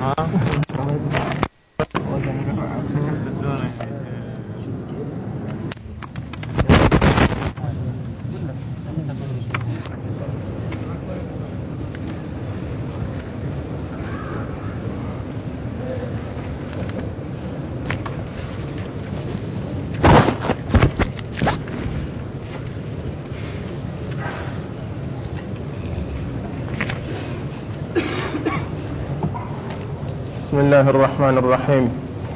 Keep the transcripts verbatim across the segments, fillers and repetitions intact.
بسم الله الرحمن الرحيم.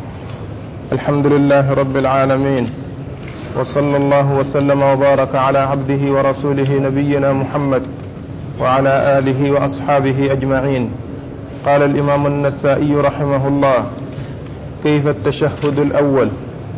الحمد لله رب العالمين، وصلى الله وسلم وبارك على عبده ورسوله نبينا محمد وعلى آله وأصحابه أجمعين. قال الإمام النسائي رحمه الله: كيف التشهد الأول؟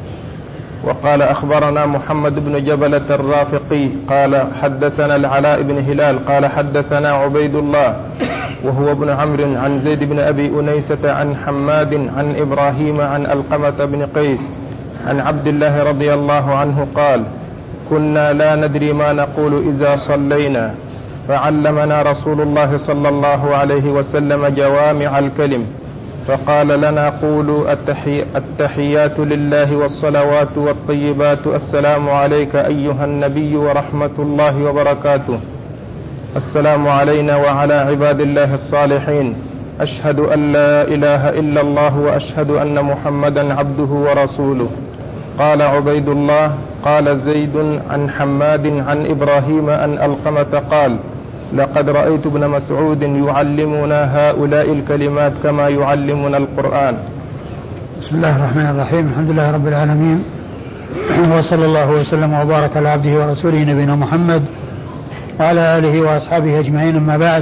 وقال: أخبرنا محمد بن جبلة الرافقي قال حدثنا العلاء بن هلال قال حدثنا عبيد الله وهو ابن عمرو عن زيد بن أبي أنيسة عن حماد عن إبراهيم عن ألقمة بن قيس عن عبد الله رضي الله عنه قال: كنا لا ندري ما نقول إذا صلينا، فعلمنا رسول الله صلى الله عليه وسلم جوامع الكلم، فقال لنا: قولوا التحي... التحيات لله والصلوات والطيبات، السلام عليك أيها النبي ورحمة الله وبركاته، السلام علينا وعلى عباد الله الصالحين، أشهد أن لا إله إلا الله وأشهد أن محمدا عبده ورسوله. قال عبيد الله: قال زيد عن حماد عن إبراهيم أن ألقمة قال: لقد رأيت ابن مسعود يعلمنا هؤلاء الكلمات كما يعلمنا القرآن. بسم الله الرحمن الرحيم. الحمد لله رب العالمين، وصلى الله وسلم وبارك على عبده ورسوله نبينا محمد وعلى آله وأصحابه أجمعين. أما بعد،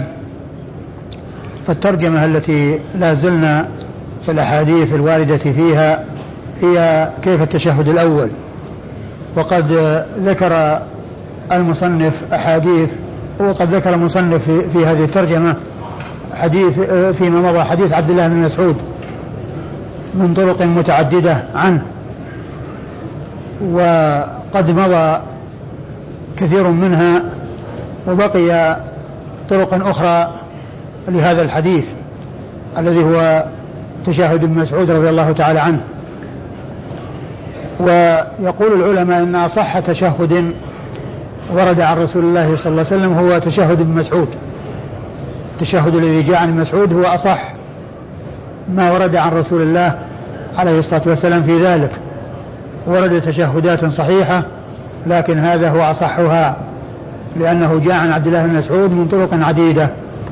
فالترجمة التي لا زلنا في الأحاديث الواردة فيها هي كيف التشهد الأول. وقد ذكر المصنف أحاديث، وقد ذكر المصنف في, في هذه الترجمة حديث فيما مضى حديث عبد الله بن مسعود من طرق متعددة عنه، وقد مضى كثير منها وبقي طرق أخرى لهذا الحديث الذي هو تشهد ابن مسعود رضي الله تعالى عنه. ويقول العلماء إن أصح تشهد ورد عن رسول الله صلى الله عليه وسلم هو تشهد ابن مسعود. التشهد الذي جاء عن مسعود هو أصح ما ورد عن رسول الله عليه الصلاة والسلام في ذلك. ورد تشهدات صحيحة، لكن هذا هو أصحها لأنه جاء عن عبد الله بن مسعود من طرق عديدة.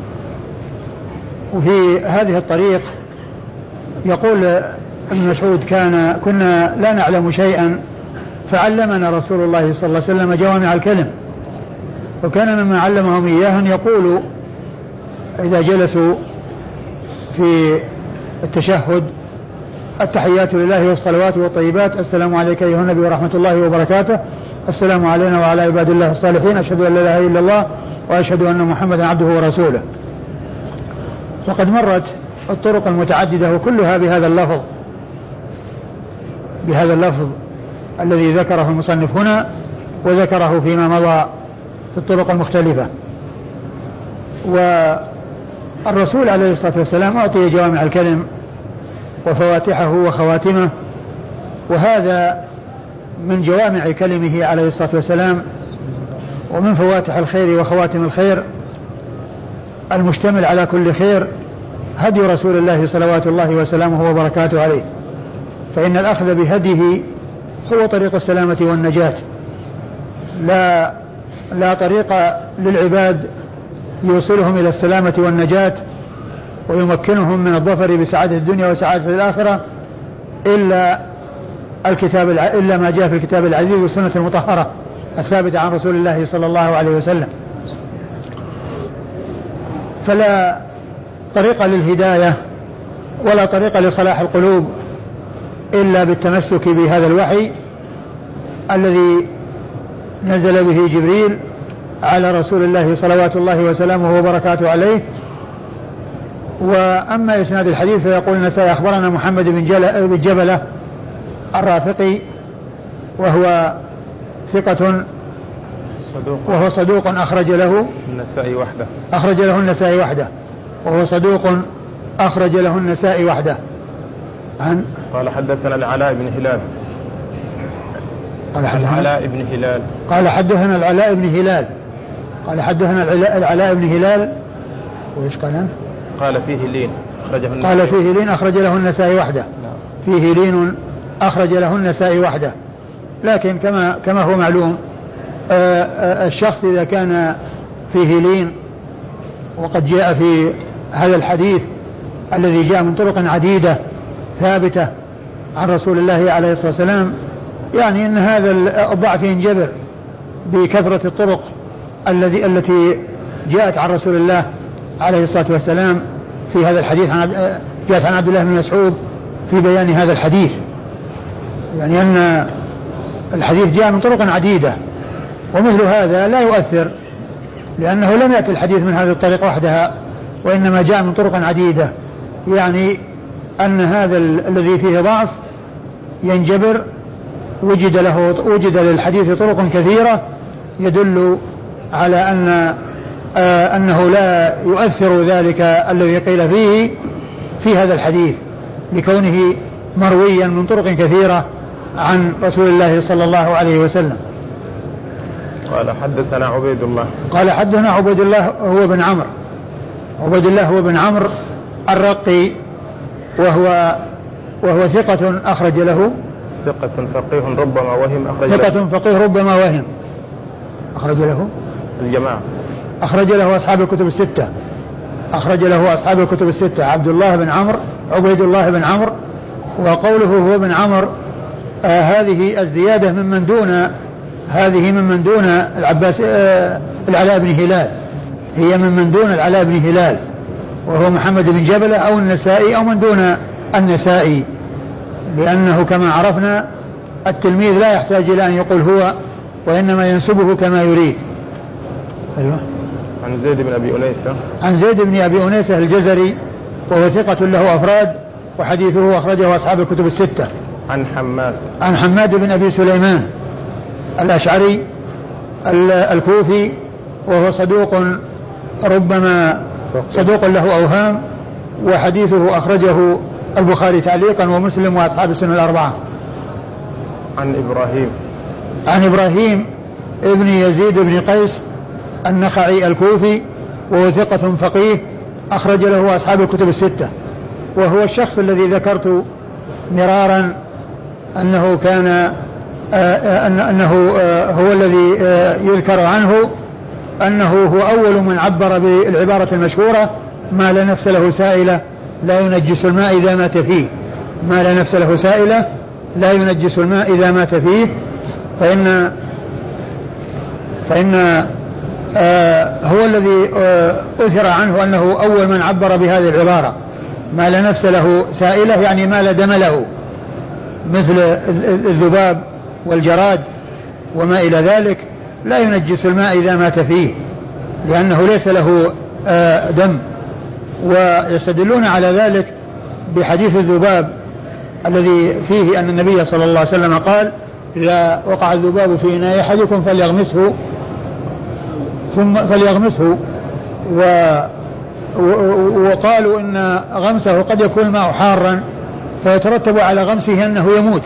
وفي هذه الطريق يقول ابن مسعود: كان كنا لا نعلم شيئا فعلمنا رسول الله صلى الله عليه وسلم جوامع الكلم، وكان مما علمهم إياه أن يقولوا إذا جلسوا في التشهد: التحيات لله والصلوات والطيبات، السلام عليك أيها النبي ورحمة الله وبركاته، السلام علينا وعلى عباد الله الصالحين، أشهد أن لا إله إلا الله وأشهد أن محمدا عبده ورسوله. وقد مرت الطرق المتعددة وكلها بهذا اللفظ بهذا اللفظ الذي ذكره المصنف هنا وذكره فيما مضى في الطرق المختلفة. والرسول عليه الصلاة والسلام أعطي جوامع الكلم وفواتحه وخواتمه، وهذا من جوامع كلمه عليه الصلاة والسلام ومن فواتح الخير وخواتم الخير المشتمل على كل خير هدي رسول الله صلوات الله وسلامه وبركاته عليه. فإن الأخذ بهديه هو طريق السلامة والنجاة، لا لا طريق للعباد يوصلهم إلى السلامة والنجاة ويمكنهم من الظفر بسعادة الدنيا وسعادة الآخرة إلا الكتاب إلا ما جاء في الكتاب العزيز والسنة المطهرة الثابتة عن رسول الله صلى الله عليه وسلم. فلا طريق للهداية ولا طريق لصلاح القلوب إلا بالتمسك بهذا الوحي الذي نزل به جبريل على رسول الله صلوات الله وسلامه وبركاته عليه. وأما إسناد الحديث فيقول النسائي: أخبرنا محمد بن جبلة الرافقي وهو ثقة صدوق وهو صدوق أخرج له النسائي وحده أخرج له النسائي وحده وهو صدوق أخرج له النسائي وحده. عن قال حدثنا العلاء بن هلال قال حدثنا العلاء بن هلال قال حدثنا العلاء بن هلال قال حدثنا العلاء بن هلال وإيش قال؟ قال فيه لين أخرجه النسائي قال فيه لين أخرج له النسائي وحده. نعم. فيه لين أخرج له النسائي وحده. لكن كما كما هو معلوم الشخص إذا كان فيه لين وقد جاء في هذا الحديث الذي جاء من طرق عديدة ثابتة عن رسول الله عليه الصلاة والسلام، يعني أن هذا الضعف ينجبر بكثرة الطرق الذي التي جاءت عن رسول الله عليه الصلاة والسلام في هذا الحديث. عن جاءت عن عبد الله بن مسعود في بيان هذا الحديث، يعني أن الحديث جاء من طرق عديدة، ومثل هذا لا يؤثر لأنه لم يأتي الحديث من هذه الطريق وحدها، وإنما جاء من طرق عديدة، يعني أن هذا الذي فيه ضعف ينجبر، وجد له وجد للحديث طرق كثيرة يدل على أن آه أنه لا يؤثر ذلك الذي قيل فيه في هذا الحديث لكونه مرويا من طرق كثيرة عن رسول الله صلى الله عليه وسلم. قال حدثنا عبيد الله قال حدثنا عبيد الله هو بن عمرو عبيد الله هو بن عمرو الرقي، وهو وهو ثقة أخرج له ثقة فقيه ربما وهم أخرج ثقة له فقيه ربما وهم أخرج له الجماعة أخرج له أصحاب الكتب الستة أخرج له أصحاب الكتب الستة عبد الله بن عمرو عبيد الله بن عمرو. وقوله هو بن عمرو آه هذه الزيادة ممن دون هذه ممن دون العباس آه العلاء بن هلال، هي ممن دون العلاء بن هلال وهو محمد بن جبلة أو النسائي أو من دون النسائي، لأنه كما عرفنا التلميذ لا يحتاج إلى أن يقول هو، وإنما ينسبه كما يريد. أيوة. عن زيد بن أبي أنيسة عن زيد بن أبي أنيسة الجزري وهو ثقة له أفراد، وحديثه أخرجه أصحاب الكتب الستة. عن حماد عن حماد بن أبي سليمان الأشعري الكوفي وهو صدوق ربما صدوق له أوهام، وحديثه أخرجه البخاري تعليقا ومسلم وأصحاب السنن الأربعة. عن إبراهيم عن إبراهيم ابن يزيد بن قيس النخعي الكوفي وهو ثقة فقيه أخرج له أصحاب الكتب الستة، وهو الشخص الذي ذكرت مرارا أنه كان آه أنه آه هو الذي آه يذكر عنه أنه هو أول من عبر بالعبارة المشهورة ما لا نفس له سائلة لا ينجس الماء إذا مات فيه، ما لا نفس له سائلة لا ينجس الماء إذا مات فيه. فإن فإن آه هو الذي آه أثر عنه أنه أول من عبر بهذه العبارة ما لا نفس له سائلة، يعني ما لا دم له مثل الذباب والجراد وما إلى ذلك لا ينجس الماء إذا مات فيه لأنه ليس له آه دم. ويستدلون على ذلك بحديث الذباب الذي فيه أن النبي صلى الله عليه وسلم قال إذا وقع الذباب في إناء أحدكم فليغمسه ثم فليغمسه و وقالوا إن غمسه قد يكون الماء حارا فيترتب على غمسه أنه يموت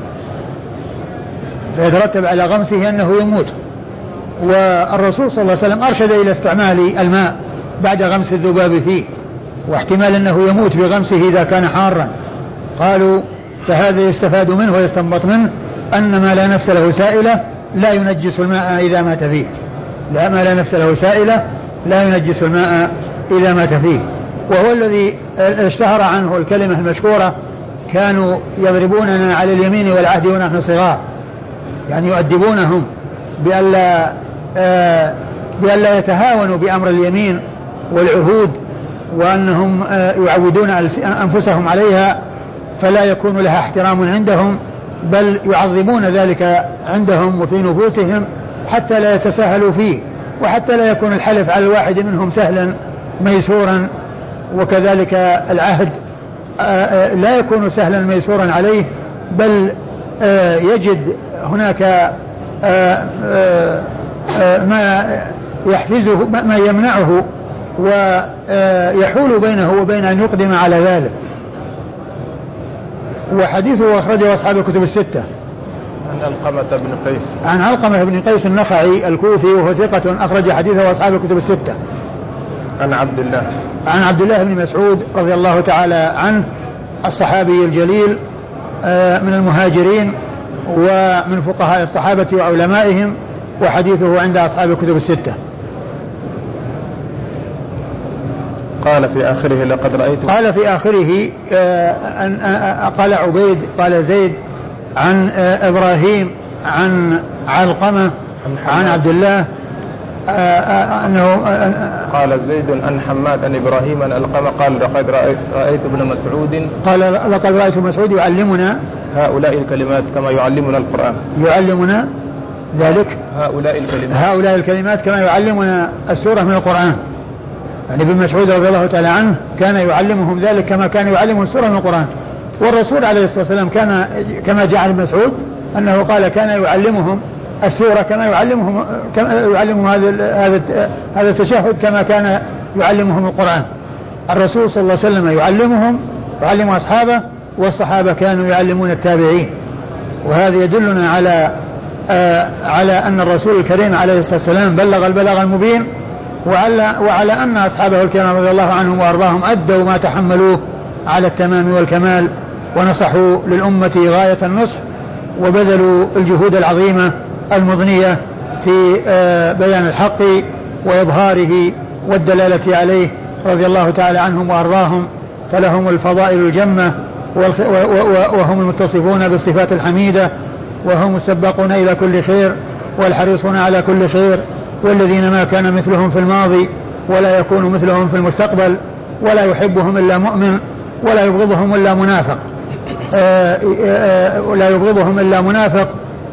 فيترتب على غمسه أنه يموت والرسول صلى الله عليه وسلم أرشد إلى استعمال الماء بعد غمس الذباب فيه، واحتمال أنه يموت بغمسه إذا كان حارا. قالوا فهذا يستفاد منه ويستنبط منه أن ما لا نفس له سائلة لا ينجس الماء إذا مات فيه، لا ما لا نفس له سائلة لا ينجس الماء إذا مات فيه. وهو الذي اشتهر عنه الكلمة المشهورة كانوا يضربوننا على اليمين والعهد ونحن صغار، يعني يؤدبونهم بألا, آه بألا يتهاونوا بأمر اليمين والعهود، وأنهم آه يعودون أنفسهم عليها فلا يكون لها احترام عندهم، بل يعظمون ذلك عندهم وفي نفوسهم حتى لا يتساهلوا فيه، وحتى لا يكون الحلف على الواحد منهم سهلا ميسورا، وكذلك العهد آه لا يكون سهلا ميسورا عليه، بل آه يجد هناك آه آه آه ما يحفزه ما يمنعه ويحول بينه وبين أن يقدم على ذلك. وحديثه أخرجه أصحاب الكتب الستة. عن علقمة بن قيس عن علقمة بن قيس النخعي الكوفي وهو ثقة أخرج حديثه أصحاب الكتب الستة. عن عبد الله عن عبد الله بن مسعود رضي الله تعالى عنه الصحابي الجليل من المهاجرين ومن فقهاء الصحابة وعلمائهم، وحديثه عند أصحاب الكتب الستة. قال في آخره لقد رأيت قال في آخره قال عبيد قال زيد عن إبراهيم عن علقمة عن عبد الله أنه قال زيد عن حماد عن إبراهيم عن علقمة قال لقد رأيت, رأيت ابن مسعود قال لقد رأيت مسعود يعلمنا هؤلاء الكلمات كما يعلمنا القرآن يعلمنا ذلك هؤلاء الكلمات هؤلاء الكلمات كما يعلمنا السورة من القرآن. يعني ابن مسعود رضي الله تعالى عنه كان يعلمهم ذلك كما كان يعلمهم السورة من القرآن. والرسول عليه الصلاة والسلام كان كما جاء عن ابن مسعود أنه قال كان يعلمهم السورة كما يعلمهم كما يعلمهم هذا هذا هذا التشهد كما كان يعلمهم القرآن. الرسول صلى الله عليه وسلم يعلمهم يعلم أصحابه، والصحابة كانوا يعلمون التابعين. وهذا يدلنا على آه على أن الرسول الكريم عليه الصلاة والسلام بلغ البلاغ المبين، وعلى, وعلى أن أصحابه الكرام رضي الله عنهم وأرضاهم أدوا ما تحملوه على التمام والكمال، ونصحوا للأمة غاية النصح، وبذلوا الجهود العظيمة المضنية في آه بيان الحق وإظهاره والدلالة عليه رضي الله تعالى عنهم وأرضاهم. فلهم الفضائل الجمة، وهم المتصفون بالصفات الحميدة، وهم السباقون إلى كل خير والحريصون على كل خير، والذين ما كان مثلهم في الماضي ولا يكون مثلهم في المستقبل، ولا يحبهم إلا مؤمن ولا يبغضهم إلا منافق آآ آآ ولا يبغضهم إلا منافق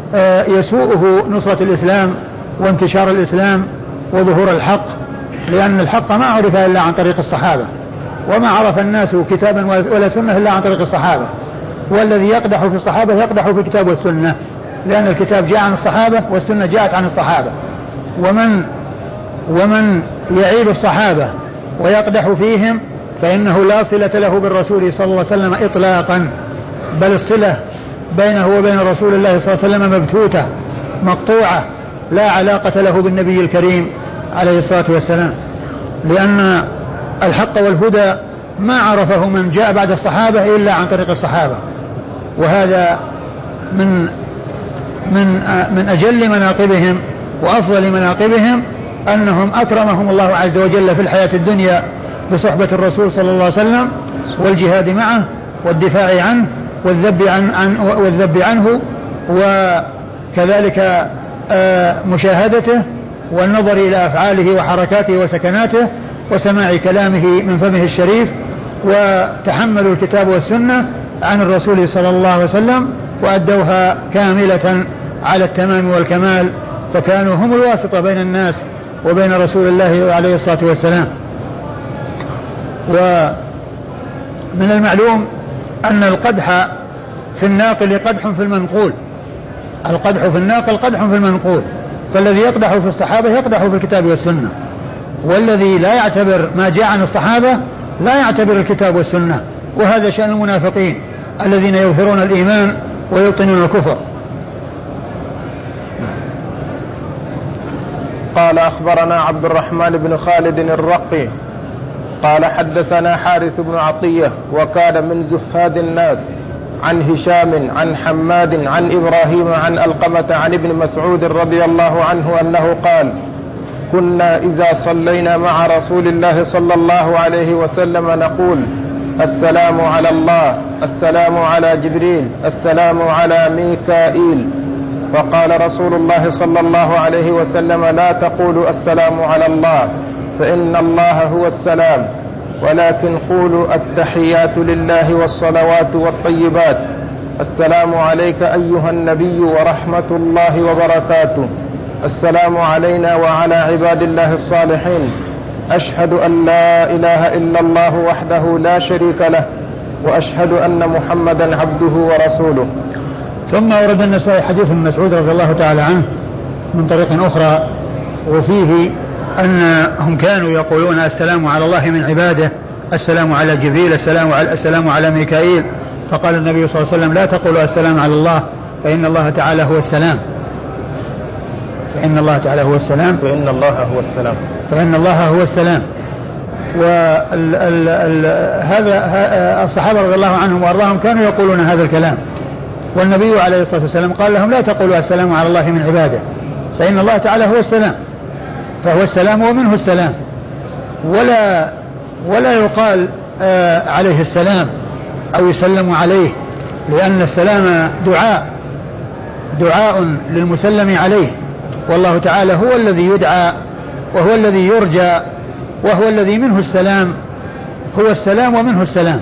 يسوءه نصرة الإسلام وانتشار الإسلام وظهور الحق، لأن الحق ما عرف إلا عن طريق الصحابة، وما عرف الناس كتابا ولا سنة إلا عن طريق الصحابة. والذي يقدح في الصحابة يقدح في الكتاب والسنة، لأن الكتاب جاء عن الصحابة والسنة جاءت عن الصحابة. ومن ومن يعيب الصحابة ويقدح فيهم فإنه لا صلة له بالرسول صلى الله عليه وسلم إطلاقا، بل الصلة بينه وبين رسول الله صلى الله عليه وسلم مبتوتة مقطوعة، لا علاقة له بالنبي الكريم عليه الصلاة والسلام، لأن الحق والهدى ما عرفه من جاء بعد الصحابة إلا عن طريق الصحابة. وهذا من من من أجل مناقبهم وأفضل مناقبهم أنهم أكرمهم الله عز وجل في الحياة الدنيا بصحبة الرسول صلى الله عليه وسلم والجهاد معه والدفاع عنه والذب عن عن والذب عنه، وكذلك مشاهدته والنظر إلى أفعاله وحركاته وسكناته وسماع كلامه من فمه الشريف، وتحملوا الكتاب والسنة عن الرسول صلى الله عليه وسلم وأدوها كاملة على التمام والكمال، فكانوا هم الواسطة بين الناس وبين رسول الله عليه الصلاة والسلام. ومن المعلوم أن القدح في الناقل قدح في المنقول، القدح في الناقل قدح في المنقول، فالذي يقدح في الصحابة يقدح في الكتاب والسنة، والذي لا يعتبر ما جاء عن الصحابة لا يعتبر الكتاب والسنة. وهذا شأن المنافقين الذين يظهرون الإيمان ويبطنون الكفر. قال أخبرنا عبد الرحمن بن خالد الرقي قال حدثنا حارث بن عطية وكان من زهاد الناس عن هشام عن حماد عن إبراهيم عن علقمة عن ابن مسعود رضي الله عنه أنه قال كنا إذا صلينا مع رسول الله صلى الله عليه وسلم نقول السلام على الله، السلام على جبريل، السلام على ميكائيل. فقال رسول الله صلى الله عليه وسلم لا تقولوا السلام على الله فإن الله هو السلام، ولكن قولوا التحيات لله والصلوات والطيبات، السلام عليك أيها النبي ورحمة الله وبركاته، السلام علينا وعلى عباد الله الصالحين، أشهد أن لا إله إلا الله وحده لا شريك له، وأشهد أن محمدا عبده ورسوله. ثم ورد النسائي حديث ابن مسعود رضي الله تعالى عنه من طريق أخرى، وفيه أنهم كانوا يقولون السلام على الله من عباده، السلام على جبريل، السلام على, السلام على ميكائيل. فقال النبي صلى الله عليه وسلم لا تقولوا السلام على الله فإن الله تعالى هو السلام، فإن الله تعالى هو السلام فإن الله هو السلام فإن الله هو السلام. وهذا الصحابة رضي الله عنهم وأرضاهم كانوا يقولون هذا الكلام، والنبي عليه الصلاة والسلام قال لهم لا تقولوا السلام على الله من عباده فإن الله تعالى هو السلام، فهو السلام ومنه السلام. ولا ولا يقال آه عليه السلام أو يسلم عليه، لأن السلام دعاء دعاء للمسلم عليه، والله تعالى هو الذي يدعى وهو الذي يرجى وهو الذي منه السلام، هو السلام ومنه السلام،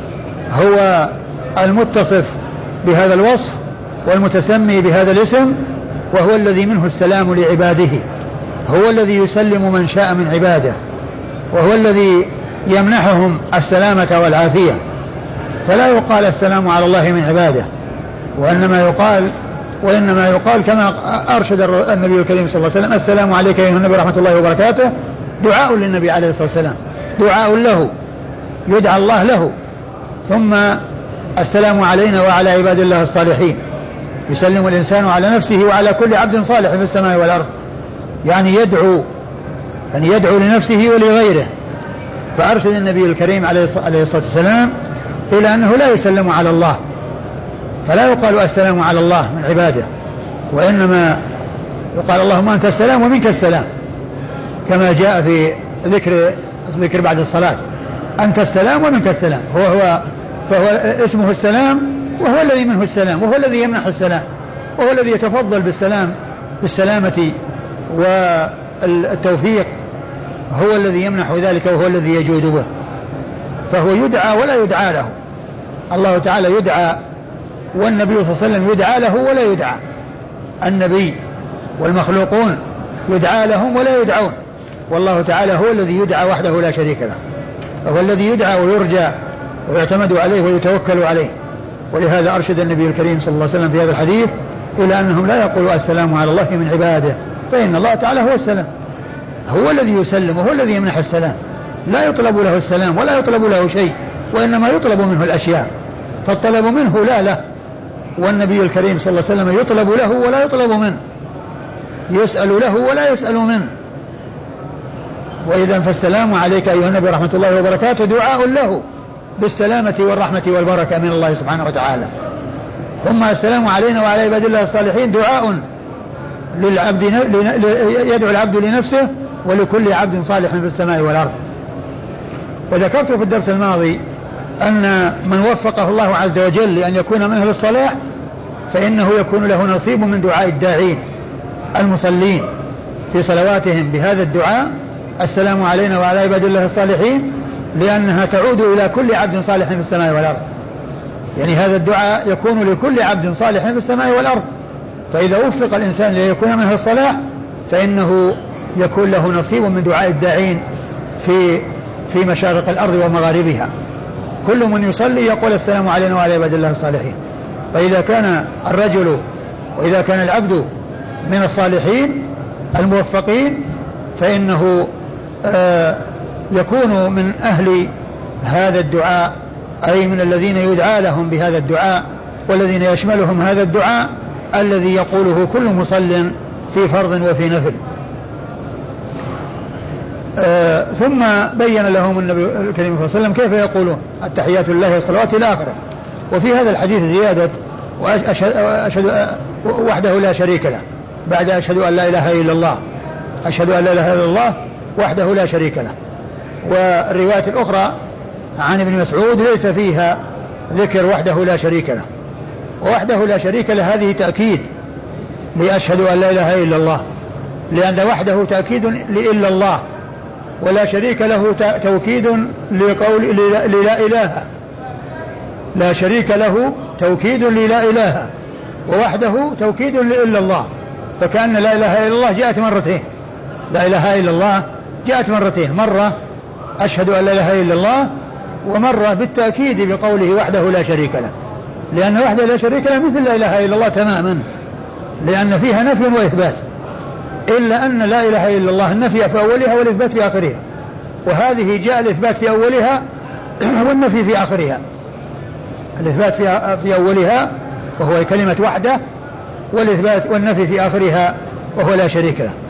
هو المتصف بهذا الوصف والمتسمي بهذا الاسم، وهو الذي منه السلام لعباده، هو الذي يسلم من شاء من عباده، وهو الذي يمنحهم السلامة والعافية. فلا يقال السلام على الله من عباده، وإنما يقال وإنما يقال كما أرشد النبي الكريم صلى الله عليه وسلم السلام عليك أيها النبي ورحمة الله وبركاته، دعاء للنبي عليه الصلاة والسلام، دعاء له يدعى الله له. ثم السلام علينا وعلى عباد الله الصالحين، يسلم الإنسان على نفسه وعلى كل عبد صالح في السماء والأرض، يعني يدعو أن يدعو لنفسه ولغيره. فأرشد النبي الكريم عليه الصلاة والسلام إلى أنه لا يسلم على الله، فلا يقال السلام على الله من عباده، وإنما يقال اللهم أنت السلام ومنك السلام، كما جاء في ذكر ذكر بعد الصلاة أنت السلام ومنك السلام. هو هو فهو اسمه السلام، وهو الذي منه السلام، وهو الذي يمنح السلام، وهو الذي يتفضل بالسلام بالسلامة والتوفيق، هو الذي يمنح ذلك وهو الذي يجود به. فهو يدعى ولا يدعى له، الله تعالى يدعى والنبي صلى الله عليه وسلم يدعى له ولا يدعى. النبي والمخلوقون يدعى لهم ولا يدعون، والله تعالى هو الذي يدعى وحده لا شريك له، هو الذي يدعى ويرجى ويعتمد عليه ويتوكل عليه. ولهذا أرشد النبي الكريم صلى الله عليه وسلم في هذا الحديث إلى أنهم لا يقولوا السلام على الله من عباده فإن الله تعالى هو السلام، هو الذي يسلم وهو الذي يمنح السلام، لا يطلب له السلام ولا يطلب له شيء، وإنما يطلب منه الأشياء، فالطلب منه لا له. والنبي الكريم صلى الله عليه وسلم يطلب له ولا يطلب منه، يسأل له ولا يسأل منه. وإذا فالسلام عليك أيها النبي ورحمة الله وبركاته دعاء له بالسلامة والرحمة والبركة من الله سبحانه وتعالى. ثم السلام علينا وعلى عباد الله الصالحين دعاء للعبد، يدعو العبد لنفسه ولكل عبد صالح في السماء والأرض. وذكرت في الدرس الماضي أن من وفقه الله عز وجل لأن يكون من أهل الصلاح فإنه يكون له نصيب من دعاء الداعين المصلين في صلواتهم بهذا الدعاء السلام علينا وعلى عباد الله الصالحين، لأنها تعود إلى كل عبد صالح في السماء والأرض. يعني هذا الدعاء يكون لكل عبد صالح في السماء والأرض، فإذا وفق الإنسان ليكون من أهل الصلاح فإنه يكون له نصيب من دعاء الداعين في في مشارق الأرض ومغاربها. كل من يصلي يقول السلام علينا وعلى عباد الله الصالحين. فإذا كان الرجل وإذا كان العبد من الصالحين الموفقين فإنه آه يكون من أهل هذا الدعاء، أي من الذين يدعى لهم بهذا الدعاء والذين يشملهم هذا الدعاء الذي يقوله كل مصل في فرض وفي نفل. آه ثم بين لهم النبي الكريم صلى الله عليه وسلم كيف يقولون التحيات لله والصلوات إلى آخره. وفي هذا الحديث زيادة وأشهد أشهد وحده لا شريك له، بعد أشهد أن لا إله إلا الله، أشهد أن لا إله إلا الله وحده لا شريك له. والرواية الأخرى عن ابن مسعود ليس فيها ذكر وحده لا شريك له، ووحده لا شريك له هذه تأكيد لأشهد أن لا إله إلا الله، لأن وحده تأكيد لإلا الله، ولا شريك له توكيد لقول للا إله، لا شريك له توكيد للا إله، ووحده توكيد لإلا الله. فكأن لا إله إلا الله جاءت مرتين، لا إله إلا الله جاءت مرتين، مرة أشهد أن لا إله إلا الله، ومرة بالتأكيد بقوله وحده لا شريك له، لأن وحده لا شريك له مثل لا إله إلا الله تماما، لأن فيها نفي وإثبات. إلا أن لا إله إلا الله النفي في أولها والإثبات في آخرها، وهذه جاء الإثبات في أولها والنفي في آخرها. الإثبات في أولها وهو كلمة وحده، والإثبات والنفي في آخرها وهو لا شريك له.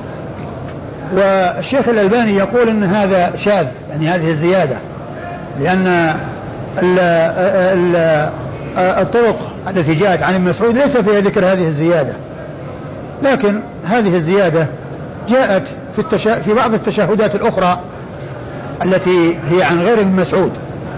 والشيخ الألباني يقول إن هذا شاذ، يعني هذه الزيادة، لأن ال ال الطرق التي جاءت عن ابن مسعود ليس فيها ذكر هذه الزيادة، لكن هذه الزيادة جاءت في, التشا... في بعض التشهدات الأخرى التي هي عن غير ابن مسعود،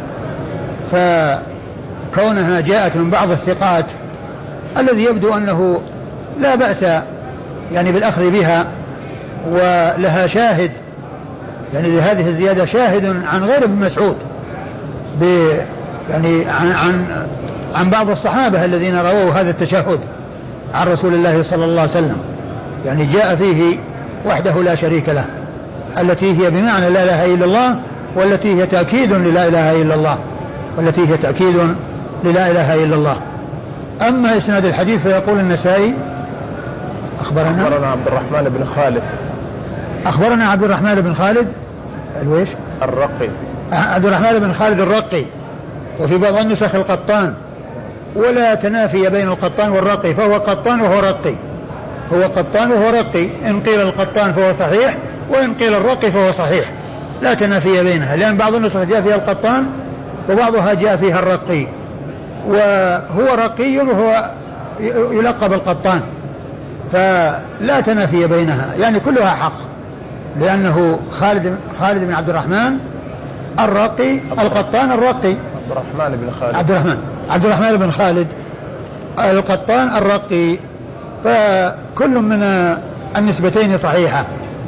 فكونها جاءت من بعض الثقات الذي يبدو أنه لا بأس يعني بالأخذ بها ولها شاهد، يعني لهذه الزيادة شاهد عن غير ابن مسعود ب يعني عن, عن عن بعض الصحابة الذين رووا هذا التشهد عن رسول الله صلى الله عليه وسلم، يعني جاء فيه وحده لا شريك له، التي هي بمعنى لا إله إلا الله، والتي هي تأكيد للا إله إلا الله، والتي هي تأكيد للا إله إلا الله. أما إسناد الحديث فيقول النسائي أخبرنا أخبرنا عبد الرحمن بن خالد أخبرنا عبد الرحمن بن خالد الويش الرقي عبد الرحمن بن خالد الرقي، وفي بعض النسخ القطان، ولا تنافي بين القطان والرقي، فهو قطان وهو رقي، هو قطان وهو رقي، إن قيل القطان فهو صحيح، وإن قيل الرقي فهو صحيح، لا تنافي بينها، لأن بعض النسخ جاء فيها القطان وبعضها جاء فيها الرقي، وهو رقي وهو يلقب القطان، فلا تنافي بينها، يعني كلها حق، لأنه خالد خالد بن عبد الرحمن الرقي، القطان الرقي، عبد الرحمن بن خالد عبد الرحمن عبد الرحمن بن خالد القطان الرقي، فكل من النسبتين صحيحة.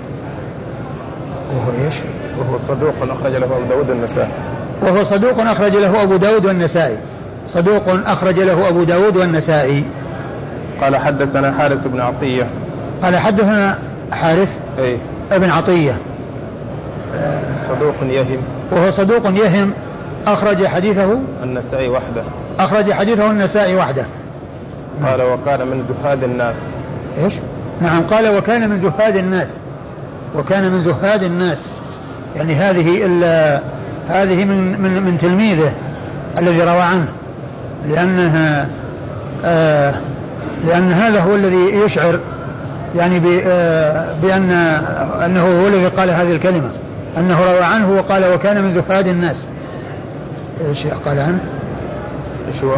وهو إيش؟ وهو صدوق أخرج له أبو داود والنسائي وهو صدوق أخرج له أبو داود والنسائي صدوق أخرج له أبو داود والنسائي. قال حدثنا حارث بن عطية قال حدثنا حارث أي ابن عطية صدوق يهم، وهو صدوق يهم، أخرج حديثه النسائي وحده أخرج حديثه النسائي وحده. قال وكان من زهاد الناس. إيش؟ نعم، قال وكان من زهاد الناس، وكان من زهاد الناس، يعني هذه هذه من من من تلميذه الذي روى عنه، لأنها آه لأن هذا هو الذي يشعر يعني بأن أنه هو الذي قال هذه الكلمة، أنه روى عنه وقال وكان من زهاد الناس. إيش قال عنه؟ إيش هو؟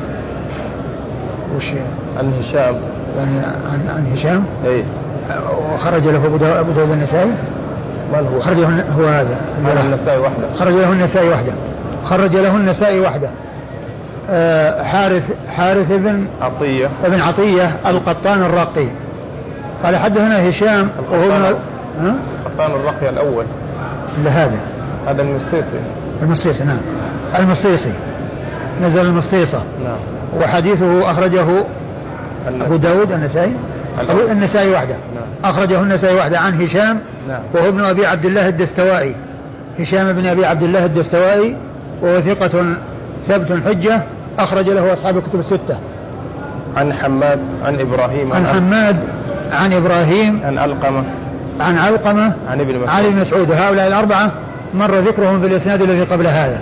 وش عن هشام، يعني عن عن هشام. إيه. وخرج له أبو داود النسائي. من هو؟ خرج له هو هذا. النسائي وحده. خرج له النسائي وحده. خرج له النسائي وحده. آه حارث حارث بن عطية ابن عطية القطان الرقي. قال حدثنا هشام وهو ابن القطان الرقي الأول لهذا هذا المصيصي المصيصي نعم المصيصي نزل المصيصة نعم. وحديثه أخرجه النسائي. أبو داود النسائي أبو النسائي وحده نعم. أخرجه النسائي وحده عن هشام نعم. وهو ابن أبي عبد الله الدستوائي، هشام بن أبي عبد الله الدستوائي، وهو ثقة ثبت حجة، أخرج له أصحاب الكتب الستة. عن حماد عن إبراهيم عن حماد عن إبراهيم عن علقمة عن علقمة عن ابن مسعود. عن ابن مسعود. هؤلاء الأربعة مر ذكرهم في الإسناد الذي قبل هذا.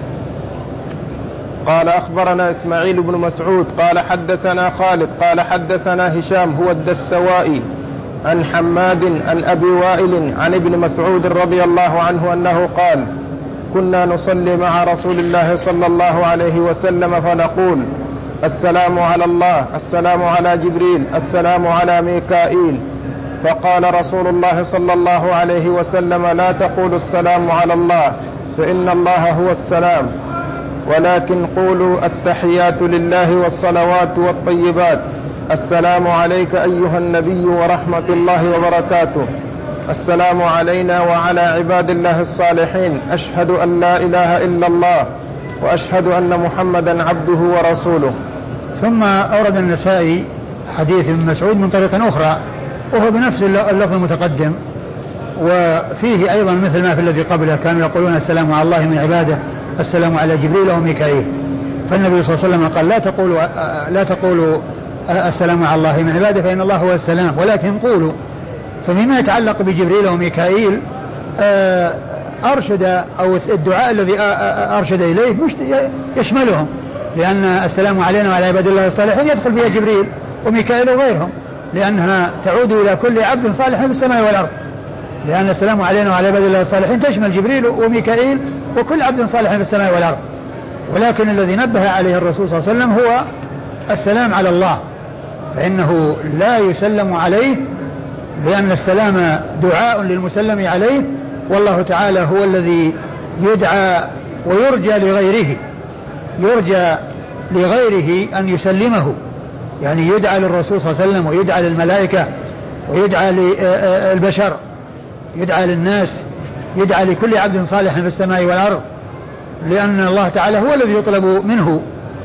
قال أخبرنا إسماعيل بن مسعود قال حدثنا خالد قال حدثنا هشام هو الدستوائي عن حماد عن أبي وائل عن ابن مسعود رضي الله عنه أنه قال كنا نصلي مع رسول الله صلى الله عليه وسلم فنقول السلام على الله، السلام على جبريل، السلام على ميكائيل، فقال رسول الله صلى الله عليه وسلم لا تقولوا السلام على الله فإن الله هو السلام، ولكن قولوا التحيات لله والصلوات والطيبات، السلام عليك أيها النبي ورحمة الله وبركاته، السلام علينا وعلى عباد الله الصالحين، أشهد أن لا إله إلا الله وأشهد أن محمدا عبده ورسوله. ثم أورد النسائي حديث ابن مسعود من طريق أخرى وهو بنفس اللفظ المتقدم، وفيه أيضا مثل ما في الذي قبله، كانوا يقولون السلام على الله من عباده، السلام على جبريل وميكائيل، فالنبي صلى الله عليه وسلم قال لا تقولوا لا تقولوا السلام على الله من عباده فإن الله هو السلام، ولكن قولوا فمما يتعلق بجبريل وميكائيل أرشد أو الدعاء الذي أرشد إليه يشملهم، لأن السلام علينا وعلى عباد الله الصالحين يدخل فيها جبريل وميكائيل وغيرهم، لأنها تعود إلى كل عبد صالح في السماء والأرض، لأن السلام علينا وعلى عباد الله الصالحين تشمل جبريل وميكائيل وكل عبد صالح في السماء والأرض. ولكن الذي نبه عليه الرسول صلى الله عليه وسلم هو السلام على الله، فإنه لا يسلم عليه، لأن السلام دعاء للمسلم عليه، والله تعالى هو الذي يدعى ويرجى لغيره، يرجى لغيره أن يسلمه، يعني يدعى للرسول صلى الله عليه وسلم ويدعى للملائكة ويدعى للبشر، يدعى للناس، يدعى لكل عبد صالح في السماء والأرض، لأن الله تعالى هو الذي يطلب منه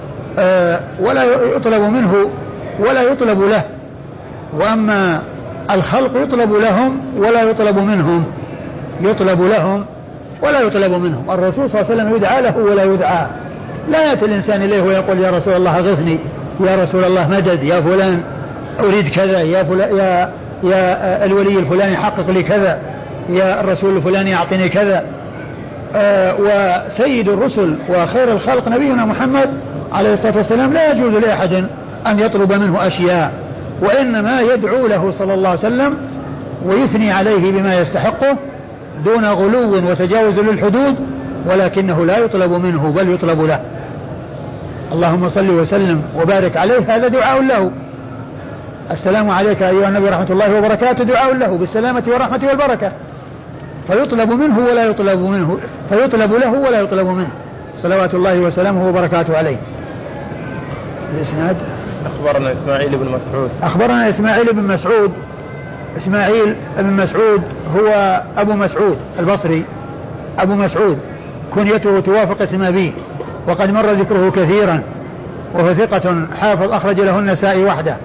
ولا يطلب منه ولا يطلب له، وأما الخلق يطلب لهم ولا يطلب منهم، يطلب لهم ولا يطلب منهم. الرسول صلى الله عليه وسلم يدعى له ولا يدعى، لا يأتي الإنسان إليه ويقول يا رسول الله أغثني، يا رسول الله مدد، يا فلان أريد كذا، يا, فلان يا, يا الولي الفلاني حقق لي كذا، يا الرسول الفلاني أعطني كذا. آه وسيد الرسل وخير الخلق نبينا محمد عليه الصلاة والسلام لا يجوز لأحد أن يطلب منه أشياء، وإنما يدعو له صلى الله عليه وسلم ويثني عليه بما يستحقه دون غلو وتجاوز للحدود، ولكنه لا يطلب منه بل يطلب له. اللهم صل وسلم وبارك عليه، هذا دعاء له. السلام عليك أيها النبي ورحمة الله وبركاته دعاء له بالسلامة والرحمة والبركة، فيطلب منه ولا يطلب منه، فيطلب له ولا يطلب منه، صلوات الله وسلامه وبركاته عليه. الإسناد: أخبرنا إسماعيل بن مسعود. أخبرنا إسماعيل بن مسعود. إسماعيل بن مسعود هو أبو مسعود البصري، أبو مسعود كنيته توافق اسم أبيه، وقد مر ذكره كثيرا، وهو ثقة حافظ أخرج له النسائي وحده.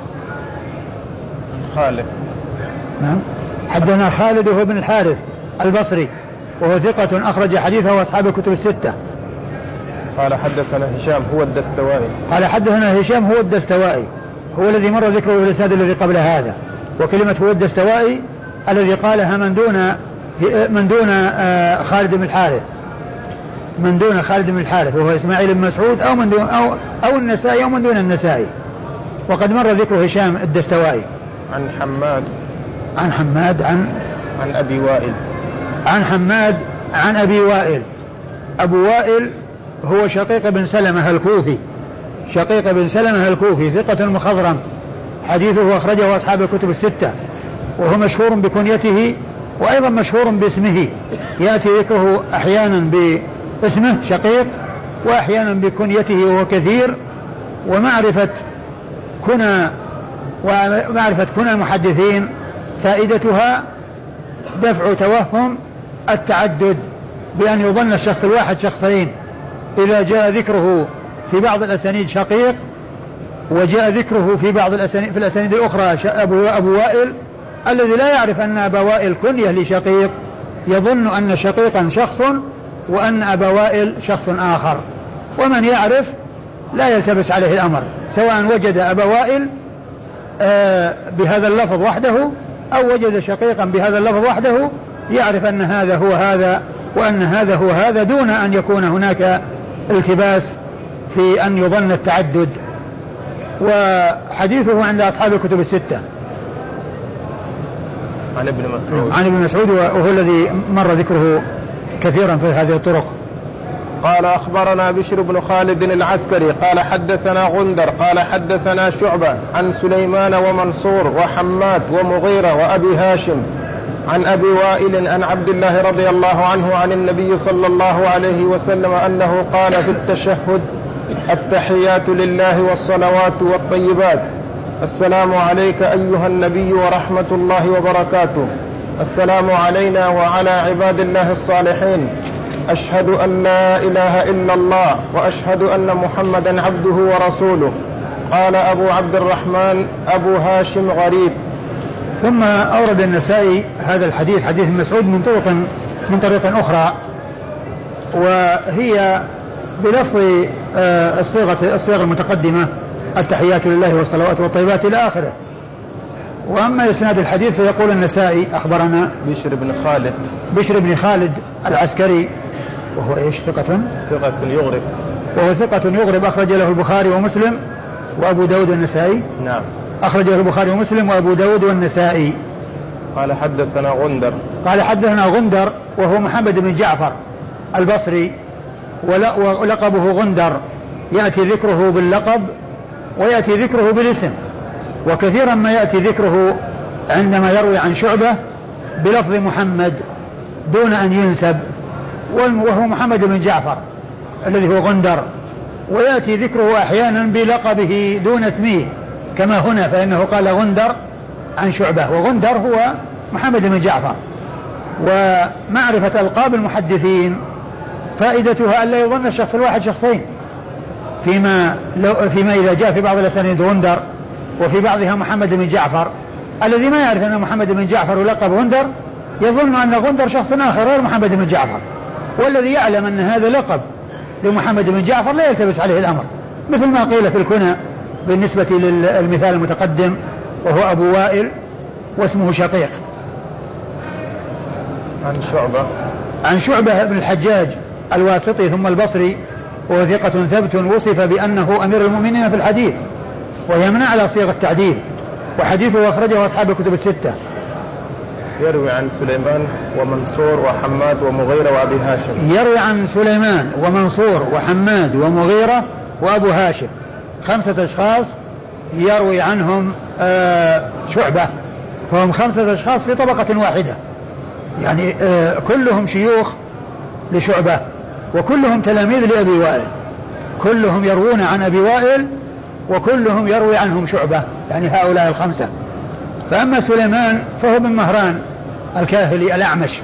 خالد. نعم. حدثنا خالد وهو بن الحارث البصري، وهو ثقة أخرج حديثه وأصحاب الكتب الستة. قال حدثنا هشام هو الدستوائي. قال حدثنا هشام هو الدستوائي، هو الذي مر ذكره في الإسناد الذي قبل هذا. وكلمة هو الدستوائي الذي قالها من دون من دون خالد بن الحارث، من دون خالد بن الحارث، وهو إسماعيل بن مسعود أو من دون أو أو النسائي أو من دون النسائي. وقد مر ذكر هشام الدستوائي. عن حماد. عن حماد عن عن أبي وائل. عن حماد عن أبي وائل. أبو وائل هو شقيق بن سلمة الكوفي، شقيق بن سلمة الكوفي ثقة مخضرم، حديثه أخرجه أصحاب الكتب الستة، وهو مشهور بكنيته وأيضا مشهور باسمه، يأتي ذكره أحيانا باسمه شقيق وأحيانا بكنيته وهو كثير. ومعرفة كنى ومعرفة كنى المحدثين فائدتها دفع توهم التعدد، بأن يظن الشخص الواحد شخصين. إذا جاء ذكره في بعض الأسانيد شقيق، وجاء ذكره في بعض الأسانيد في الأسانيد الأخرى أبو, أبو وائل، الذي لا يعرف أن أبا وائل كنية لشقيق يظن أن شقيقا شخص وأن أبا وائل شخص آخر. ومن يعرف لا يلتبس عليه الأمر، سواء وجد أبا وائل آه بهذا اللفظ وحده أو وجد شقيقا بهذا اللفظ وحده، يعرف أن هذا هو هذا وأن هذا هو هذا، دون أن يكون هناك التباس في أن يظن التعدد. وحديثه عند أصحاب الكتب الستة. عن ابن مسعود. عن ابن مسعود، وهو الذي مر ذكره كثيرا في هذه الطرق. قال أخبرنا بشر بن خالد العسكري قال حدثنا غندر قال حدثنا شعبة عن سليمان ومنصور وحماد ومغيرة وأبي هاشم عن أبي وائل عن عبد الله رضي الله عنه عن النبي صلى الله عليه وسلم أنه قال في التشهد: التحيات لله والصلوات والطيبات، السلام عليك أيها النبي ورحمة الله وبركاته، السلام علينا وعلى عباد الله الصالحين، أشهد أن لا إله إلا الله وأشهد أن محمدا عبده ورسوله. قال أبو عبد الرحمن أبو هاشم غريب. ثم أورد النسائي هذا الحديث، حديث مسعود، من طرق من طريق أخرى، وهي بلفظ الصيغة الصيغة المتقدمة: التحيات لله والصلوات والطيبات إلى آخره. وأما إسناد الحديث فيقول النسائي أخبرنا بشر بن خالد بشر بن خالد العسكري وهو إيش ثقة ثقة يغرب وهو ثقة يغرب أخرج له البخاري ومسلم وأبو داود والنسائي. نعم. أخرج له البخاري ومسلم وأبو داود والنسائي. قال حدثنا غندر قال حدثنا غندر وهو محمد بن جعفر البصري ولقبه غندر، يأتي ذكره باللقب ويأتي ذكره بالاسم، وكثيرا ما يأتي ذكره عندما يروي عن شعبة بلفظ محمد دون أن ينسب، وهو محمد بن جعفر الذي هو غندر، ويأتي ذكره أحيانا بلقبه دون اسمه كما هنا، فإنه قال غندر عن شعبة، وغندر هو محمد بن جعفر. ومعرفة ألقاب المحدثين فائدتها أن لا يظن الشخص الواحد شخصين، فيما, لو فيما إذا جاء في بعض الأسانيد غندر وفي بعضها محمد بن جعفر، الذي ما يعرف أن محمد بن جعفر ولقب غندر يظن أن غندر شخص آخر غير محمد بن جعفر، والذي يعلم أن هذا لقب لمحمد بن جعفر لا يلتبس عليه الأمر، مثل ما قيل في الكنى بالنسبة للمثال المتقدم وهو أبو وائل واسمه شقيق. عن شعبة عن شعبة بن الحجاج الواسطي ثم البصري، وهو ثقة ثبت وصف بأنه أمير المؤمنين في الحديث، ويمنع على صيغ التعديل، وحديثه أخرجه أصحاب الكتب الستة. يروي عن سليمان ومنصور وحماد ومغيرة وأبي هاشم. يروي عن سليمان ومنصور وحماد ومغيرة وأبو هاشم، خمسة أشخاص يروي عنهم آه شعبة، وهم خمسة أشخاص في طبقة واحدة، يعني آه كلهم شيوخ لشعبة وكلهم تلاميذ لأبي وائل، كلهم يروون عن أبي وائل وكلهم يروي عنهم شعبة، يعني هؤلاء الخمسة. فأما سليمان فهو بن مهران الكاهلي الأعمش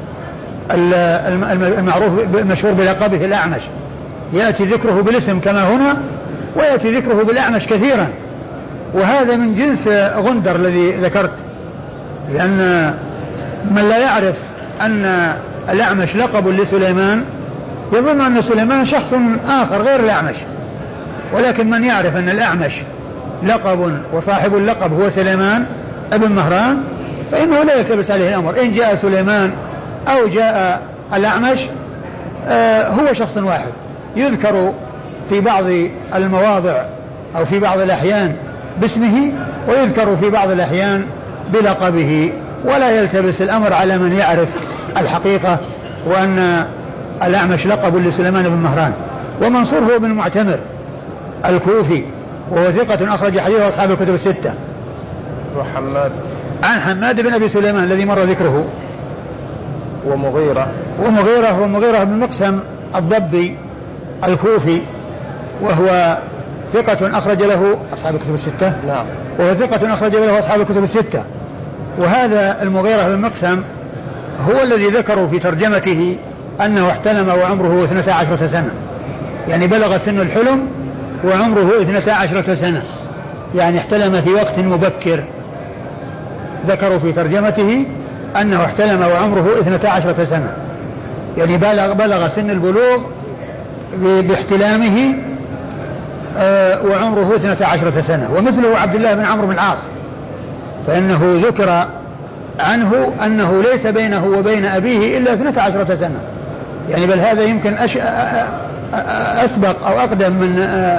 المعروف المشهور بلقبه الأعمش، يأتي ذكره بالاسم كما هنا ويأتي ذكره بالأعمش كثيرا، وهذا من جنس غندر الذي ذكرت، لأن من لا يعرف أن الأعمش لقب لسليمان يظن أن سليمان شخص آخر غير الأعمش، ولكن من يعرف أن الأعمش لقب وصاحب اللقب هو سليمان ابن مهران فإنه لا يلتبس عليه الأمر، إن جاء سليمان أو جاء الأعمش آه هو شخص واحد، يذكر في بعض المواضع أو في بعض الأحيان باسمه ويذكر في بعض الأحيان بلقبه، ولا يلتبس الأمر على من يعرف الحقيقة وأن الأعمش لقب لسليمان بن مهران. ومنصور هو بن معتمر الكوفي وهو ثقة أخرج حديثه أصحاب الكتب الستة. وحماد عن حماد بن أبي سليمان الذي مر ذكره. ومغيرة ومغيرة هو مغيرة بن مقسم الضبي الكوفي وهو ثقة أخرج له أصحاب الكتب الستة. نعم. وهو ثقة أخرج له أصحاب الكتب الستة. وهذا المغيرة بن مقسم هو الذي ذكروا في ترجمته أنه احتلم وعمره اثنتا عشرة سنة، يعني بلغ سن الحلم وعمره اثنتا عشرة سنة، يعني احتلم في وقت مبكر. ذكروا في ترجمته أنه احتلم وعمره اثنتا عشرة سنة، يعني بلغ, بلغ سن البلوغ باحتلامه آه وعمره اثنتا عشرة سنة. ومثله عبد الله بن عمرو بن العاص، فإنه ذكر عنه أنه ليس بينه وبين أبيه إلا اثنتا عشرة سنة، يعني بل هذا يمكن أش... أسبق أو أقدم من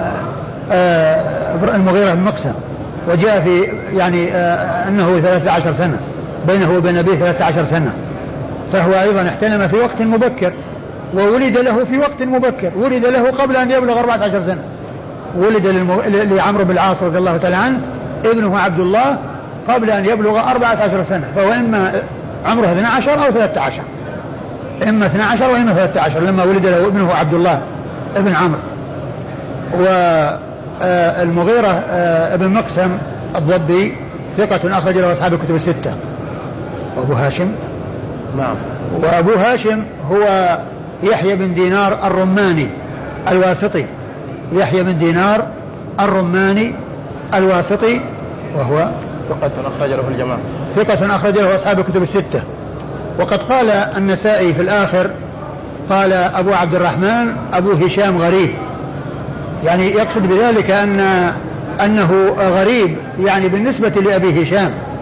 المغيرة بن مقسم، وجاء في يعني أنه ثلاثة عشر سنة بينه وبين أبيه ثلاثة عشر سنة، فهو أيضا احتلم في وقت مبكر وولد له في وقت مبكر، ولد له قبل أن يبلغ أربعة عشر سنة، ولد لعمرو بن العاص رضي الله تعالى عنه ابنه عبد الله قبل أن يبلغ أربعة عشر سنة، فهو إما عمره اثني عشر أو ثلاثة عشر، إما اثني عشر وإما ثلاثة عشر لما ولد له ابنه عبد الله ابن عمرو. والمغيرة ابن مقسم الضبي ثقة أخرج له أصحاب الكتب الستة. وأبو هاشم نعم. وأبو هاشم هو يحيى بن دينار الرماني الواسطي، يحيى بن دينار الرماني الواسطي وهو ثقة أخرج له الجماعة، ثقة أخرج له أصحاب الكتب الستة. وقد قال النسائي في الآخر قال أبو عبد الرحمن أبو هشام غريب، يعني يقصد بذلك أن أنه غريب يعني بالنسبة لأبي هشام،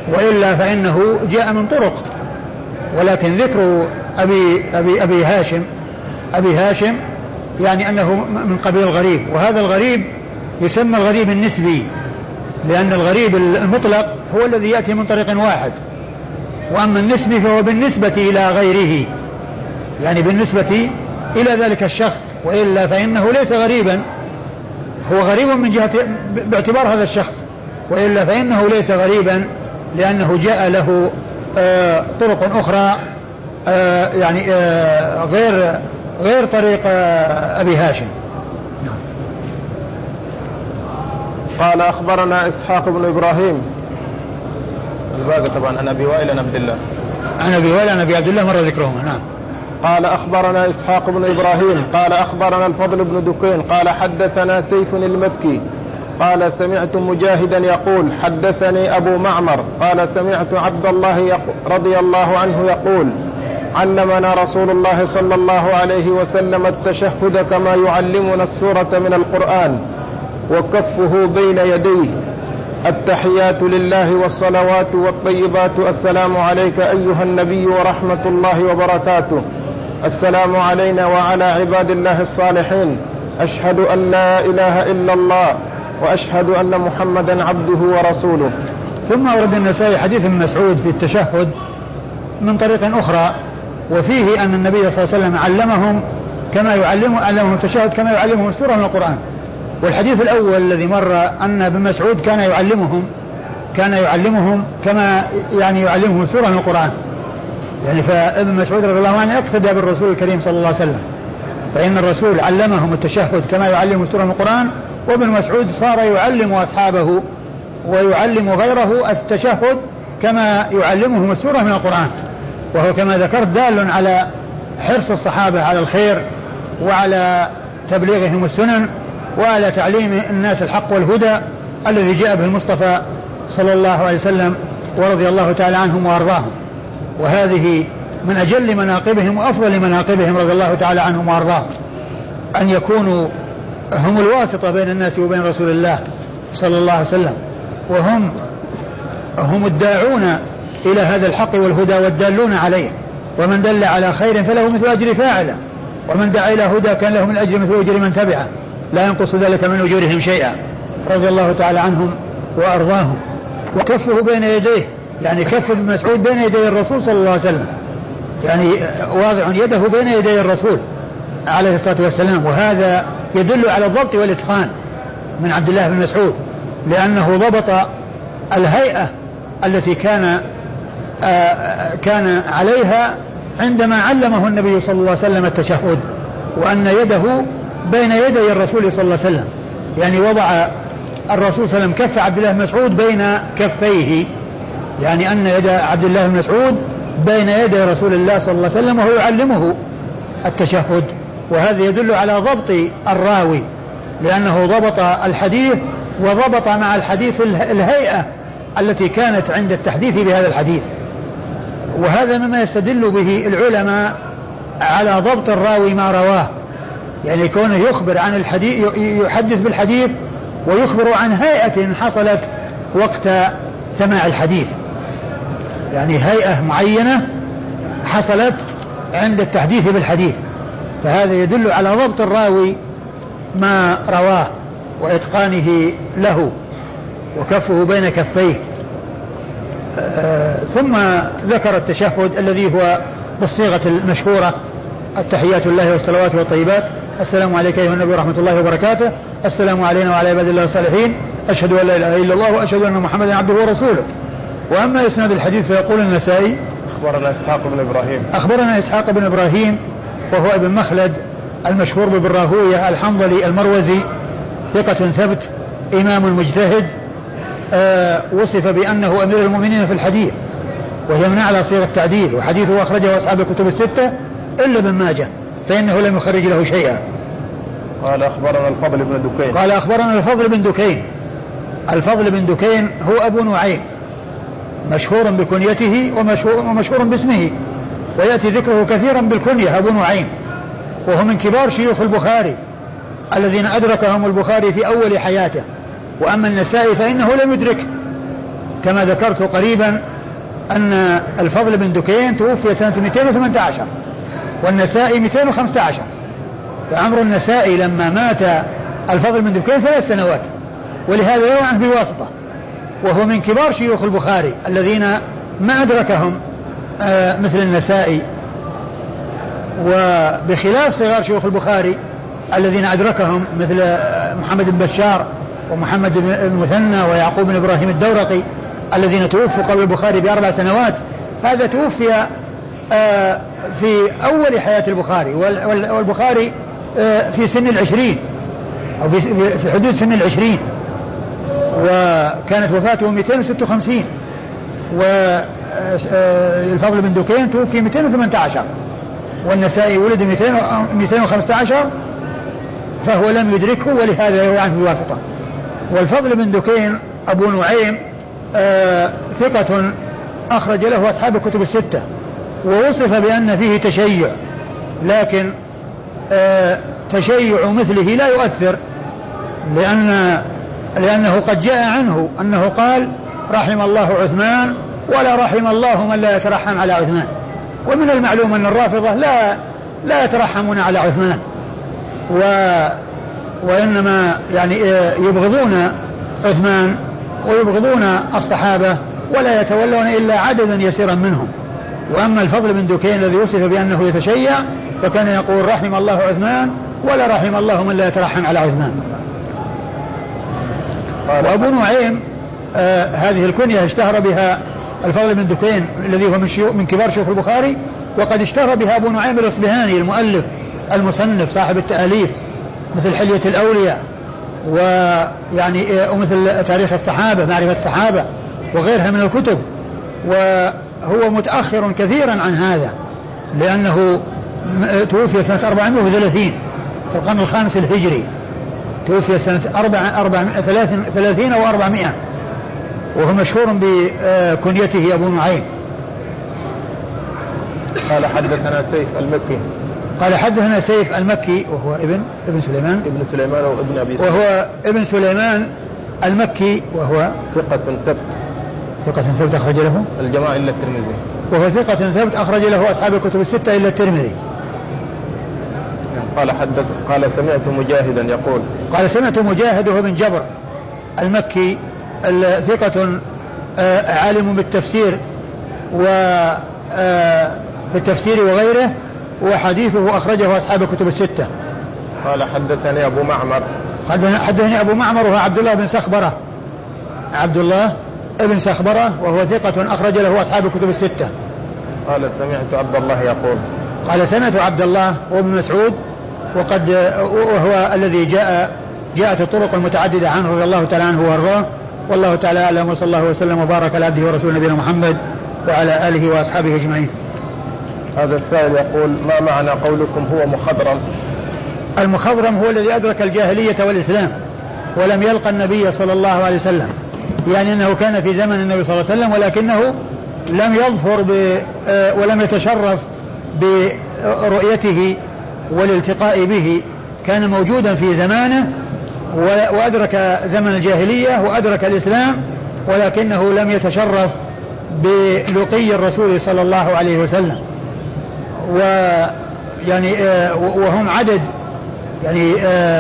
وإلا فإنه جاء من طرق. ولكن ذكر أبي, أبي, أبي هاشم أبي هاشم يعني أنه من قبيل الغريب، وهذا الغريب يسمى الغريب النسبي، لأن الغريب المطلق هو الذي يأتي من طريق واحد، وأما النسبي فهو بالنسبة إلى غيره، يعني بالنسبة إلى ذلك الشخص، وإلا فإنه ليس غريبا، هو غريب من جهة باعتبار هذا الشخص، وإلا فإنه ليس غريبا لأنه جاء له آه طرق أخرى آه يعني آه غير غير طريق آه أبي هاشم. قال أخبرنا إسحاق بن إبراهيم، الباقي طبعا عن أبي وائل عن عبد الله، عن أبي وائل عن أبي عبد الله مر ذكرهما. نعم. قال أخبرنا إسحاق بن إبراهيم قال أخبرنا الفضل بن دكين قال حدثنا سيف المكي قال سمعت مجاهدا يقول حدثني أبو معمر قال سمعت عبد الله رضي الله عنه يقول علمنا رسول الله صلى الله عليه وسلم التشهد كما يعلمنا السورة من القرآن وكفه بين يديه التحيات لله والصلوات والطيبات السلام عليك أيها النبي ورحمة الله وبركاته السلام علينا وعلى عباد الله الصالحين أشهد أن لا إله إلا الله وأشهد أن محمدا عبده ورسوله. ثم أورد النسائي حديث ابن مسعود في التشهد من طريق أخرى، وفيه أن النبي صلى الله عليه وسلم علمهم كما يعلم علمهم التشهد كما يعلمهم السورة من القرآن. والحديث الأول الذي مر أن ابن مسعود كان يعلمهم كان يعلمهم كما يعني يعلمهم السورة من القرآن، يعني فابن مسعود رضي الله عنه يقتدى بالرسول الكريم صلى الله عليه وسلم، فإن الرسول علمهم التشهد كما يعلم السورة من القرآن، وابن مسعود صار يعلم أصحابه ويعلم غيره التشهد كما يعلمهم السورة من القرآن، وهو كما ذكرت دال على حرص الصحابة على الخير وعلى تبليغهم السنن وعلى تعليم الناس الحق والهدى الذي جاء به المصطفى صلى الله عليه وسلم ورضي الله تعالى عنهم وأرضاهم. وهذه من أجل مناقبهم وأفضل مناقبهم رضي الله تعالى عنهم وأرضاهم، أن يكونوا هم الواسطة بين الناس وبين رسول الله صلى الله عليه وسلم، وهم هم الداعون إلى هذا الحق والهدى والدالون عليه، ومن دل على خير فله مثل أجر فاعله، ومن دعا إلى هدى كان له من أجر مثل أجر من تبعه لا ينقص ذلك من أجورهم شيئا رضي الله تعالى عنهم وأرضاهم. وكفه بين يديه، يعني كف ابن مسعود بين يدي الرسول صلى الله عليه وسلم، يعني واضع يده بين يدي الرسول عليه الصلاة والسلام، وهذا يدل على الضبط والإتقان من عبد الله بن مسعود، لأنه ضبط الهيئة التي كان آآ كان عليها عندما علمه النبي صلى الله عليه وسلم التشهد، وأن يده بين يدي الرسول صلى الله عليه وسلم، يعني وضع الرسول صلى الله عليه وسلم كف عبد الله بن مسعود بين كفيه، يعني أن يد عبد الله بن مسعود بين يدي رسول الله صلى الله عليه وسلم وهو يعلمه التشهد. وهذا يدل على ضبط الراوي، لأنه ضبط الحديث وضبط مع الحديث الهيئة التي كانت عند التحديث بهذا الحديث. وهذا مما يستدل به العلماء على ضبط الراوي ما رواه، يعني كونه يخبر عن الحديث يحدث بالحديث ويخبر عن هيئة حصلت وقت سماع الحديث، يعني هيئة معينة حصلت عند التحديث بالحديث، فهذا يدل على ضبط الراوي ما رواه وإتقانه له وكفه بين كفيه. آه ثم ذكر التشهد الذي هو بالصيغة المشهورة التحيات لله والصلوات والطيبات السلام عليك أيها النبي ورحمة الله وبركاته السلام علينا وعلى عباد الله الصالحين أشهد أن لا إله إلا الله وأشهد أن محمدا عبده ورسوله. وأما إسناد الحديث فيقول النسائي أخبرنا إسحاق بن إبراهيم أخبرنا إسحاق بن إبراهيم وهو ابن مخلد المشهور بابن راهوية الحنظلي المروزي ثقة ثبت إمام مجتهد، آه وصف بأنه أمير المؤمنين في الحديث، وهي من أعلى صيغ التعديل، وحديثه أخرجه أصحاب الكتب الستة إلا ابن ماجه فإنه لم يخرج له شيئا. قال أخبرنا الفضل بن دكين قال أخبرنا الفضل بن دكين الفضل بن دكين هو أبو نعيم مشهور بكنيته ومشهور, ومشهور باسمه، ويأتي ذكره كثيرا بالكنية أبو نعيم، وهو من كبار شيوخ البخاري الذين أدركهم البخاري في أول حياته. وأما النسائي فإنه لم يدرك كما ذكرت قريبا أن الفضل بن دكين توفي سنة مئتين وثمانية عشر والنسائي مئتين وخمسة عشر، فعمر النسائي لما مات الفضل بن دكين ثلاث سنوات، ولهذا يروى عنه بواسطة، وهو من كبار شيوخ البخاري الذين ما أدركهم آه مثل النسائي، وبخلاف صغار شيوخ البخاري الذين أدركهم مثل محمد بن بشار ومحمد بن المثنى ويعقوب بن إبراهيم الدورقي الذين توفوا قبل البخاري بأربع سنوات. هذا توفي آه في أول حياة البخاري، والبخاري آه في سن العشرين أو في حدود سن العشرين، وكانت وفاته مئتين وستة وخمسين، والفضل بن دكين توفي مئتين وثمانية عشر، والنسائي ولد مئتين وخمسة عشر، فهو لم يدركه ولهذا يروي عنه بواسطة. والفضل بن دكين أبو نعيم آه ثقة أخرج له أصحاب الكتب الستة، ووصف بأن فيه تشيع، لكن آه تشيع مثله لا يؤثر، لأن لأنه قد جاء عنه أنه قال رحم الله عثمان ولا رحم الله من لا يترحم على عثمان. ومن المعلوم أن الرافضة لا لا يترحمون على عثمان، و وإنما يعني يبغضون عثمان ويبغضون الصحابة ولا يتولون إلا عددا يسيرا منهم. وأما الفضل بن دكين الذي وصف بأنه يتشيع فكان يقول رحم الله عثمان ولا رحم الله من لا يترحم على عثمان. وأبو نعيم آه هذه الكنية اشتهر بها الفضل بن دكين الذي هو من, من كبار شيوخ البخاري، وقد اشتهر بها أبو نعيم الأصبهاني المؤلف المصنف صاحب التأليف مثل حلية الأولياء ويعني ومثل تاريخ الصحابة معرفة الصحابة وغيرها من الكتب، وهو متأخر كثيرا عن هذا لأنه توفي سنة أربعمائة وثلاثين في القرن الخامس الهجري، توفي سنة ثلاثين وأربعمائة، وهو مشهور بكنيته أبو نعيم. قال حدثنا سيف المكي قال حدثنا سيف المكي وهو ابن ابن سليمان ابن سليمان وابن أبي سليمان وهو ابن سليمان المكي وهو ثقة ثبت ثقة ثبت أخرج له الجماعة إلا الترمذي، وهو ثقة ثبت أخرج له أصحاب الكتب الستة إلا الترمذي. قال حدث قال سمعت مجاهدا يقول قال سمعت مجاهد وهو بن جبر المكي ثقة عالم بالتفسير وفي التفسير وغيره، وحديثه أخرجه أصحاب الكتب الستة. قال حدثني أبو معمر حدثني أبو معمر وهو عبد الله بن سخبرة عبد الله ابن سخبرة وهو ثقة أخرج له أصحاب الكتب الستة. قال سمعت عبد الله يقول قال سمعت عبد الله وابن مسعود وقد وهو الذي جاء جاءت الطرق المتعددة عنه رضي الله تعالى عنه وارضاه، والله تعالى أعلم، وصلى الله وسلم وبارك على عبده ورسوله نبينا محمد وعلى آله وأصحابه أجمعين. هذا السائل يقول ما معنى قولكم هو مخضرم؟ المخضرم هو الذي أدرك الجاهلية والإسلام ولم يلقى النبي صلى الله عليه وسلم، يعني أنه كان في زمن النبي صلى الله عليه وسلم ولكنه لم يظفر ولم يتشرف برؤيته والالتقاء به، كان موجودا في زمانه وأدرك زمن الجاهلية وأدرك الإسلام، ولكنه لم يتشرف بلقي الرسول صلى الله عليه وسلم. ويعني وهم عدد يعني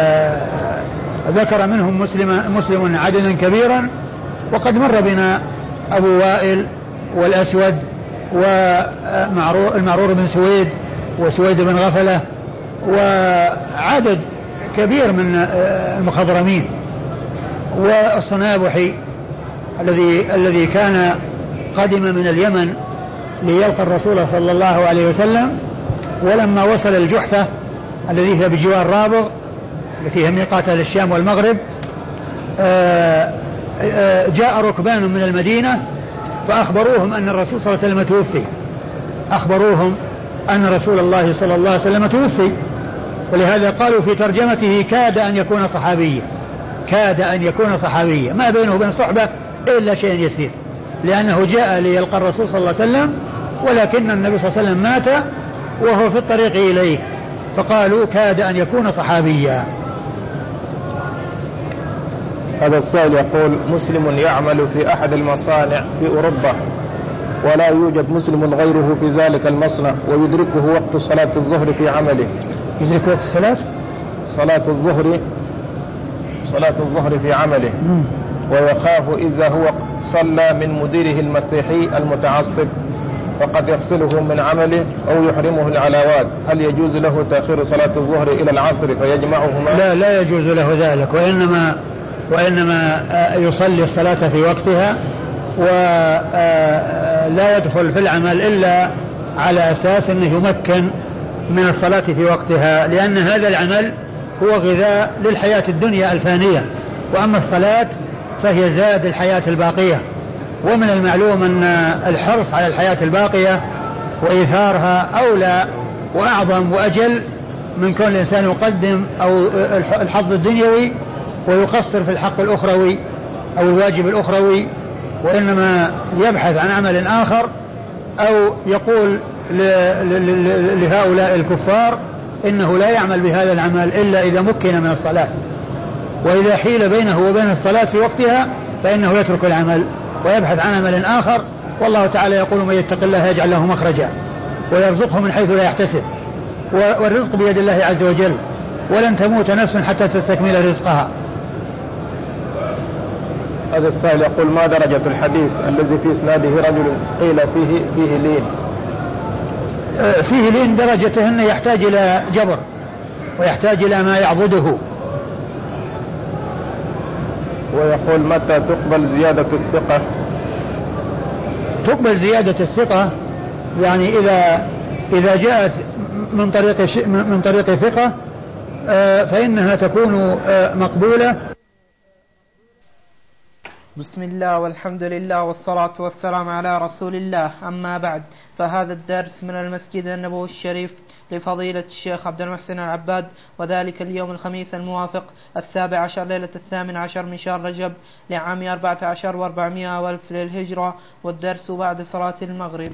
ذكر منهم مسلم مسلم عددا كبيرا، وقد مر بنا أبو وائل والأسود والمعرور بن سويد وسويد بن غفلة وعدد كبير من المخضرمين، والصنابحي الذي الذي كان قدم من اليمن ليلقى الرسول صلى الله عليه وسلم، ولما وصل الجحفة الذي هي بجوار رابغ التي هي ميقات الشام والمغرب جاء ركبان من المدينة فأخبروهم أن الرسول صلى الله عليه وسلم توفي أخبروهم أن رسول الله صلى الله عليه وسلم توفي، ولهذا قالوا في ترجمته كاد أن يكون صحابيا كاد أن يكون صحابيا ما بينه وبين صحبة إلا شيء يسير، لأنه جاء ليلقى الرسول صلى الله عليه وسلم ولكن النبي صلى الله عليه وسلم مات وهو في الطريق إليه، فقالوا كاد أن يكون صحابيا. هذا السائل يقول: مسلم يعمل في أحد المصانع في أوروبا ولا يوجد مسلم غيره في ذلك المصنع ويدركه وقت صلاة الظهر في عمله. يدرك وقت الصلاة؟ صلاة الظهر صلاة الظهر في عمله م. ويخاف إذا هو صلى من مديره المسيحي المتعصب فقد يفصله من عمله أو يحرمه العلاوات، هل يجوز له تأخير صلاة الظهر إلى العصر فيجمعهما؟ لا لا يجوز له ذلك، وإنما وإنما يصلي الصلاة في وقتها ولا يدخل في العمل إلا على أساس أنه يمكن من الصلاة في وقتها، لأن هذا العمل هو غذاء للحياة الدنيا الفانية، وأما الصلاة فهي زاد الحياة الباقية. ومن المعلوم أن الحرص على الحياة الباقية وإيثارها أولى وأعظم وأجل من كون الإنسان يقدم أو الحظ الدنيوي ويقصر في الحق الأخروي أو الواجب الأخروي، وإنما يبحث عن عمل آخر أو يقول لهؤلاء الكفار إنه لا يعمل بهذا العمل إلا إذا مكن من الصلاة، وإذا حيل بينه وبين الصلاة في وقتها فإنه يترك العمل ويبحث عن عمل آخر. والله تعالى يقول: من يتق الله يجعل له مخرجا ويرزقه من حيث لا يحتسب، والرزق بيد الله عز وجل، ولن تموت نفس حتى تستكمل رزقها. هذا السائل يقول: ما درجة الحديث الذي في إسناده رجل قيل فيه فيه لين؟ فيه لين درجته أنه يحتاج إلى جبر ويحتاج إلى ما يعضده. ويقول: متى تقبل زيادة الثقة؟ تقبل زيادة الثقة يعني إذا إذا جاءت من طريق من طريق ثقة فإنها تكون مقبولة. بسم الله والحمد لله والصلاة والسلام على رسول الله، أما بعد، فهذا الدرس من المسجد النبوي الشريف لفضيلة الشيخ عبد المحسن العباد، وذلك اليوم الخميس الموافق السابع عشر ليلة الثامن عشر من شهر رجب لعام أربعة عشر وأربعمائة والف للهجرة، والدرس بعد صلاة المغرب.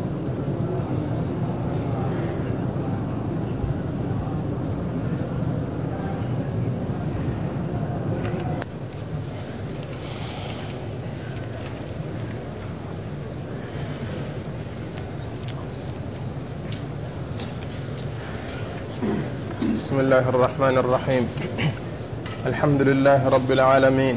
بسم الله الرحمن الرحيم. الحمد لله رب العالمين،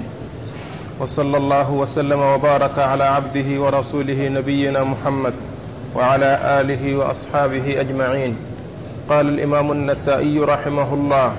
وصلى الله وسلم وبارك على عبده ورسوله نبينا محمد وعلى آله وأصحابه أجمعين. قال الإمام النسائي رحمه الله: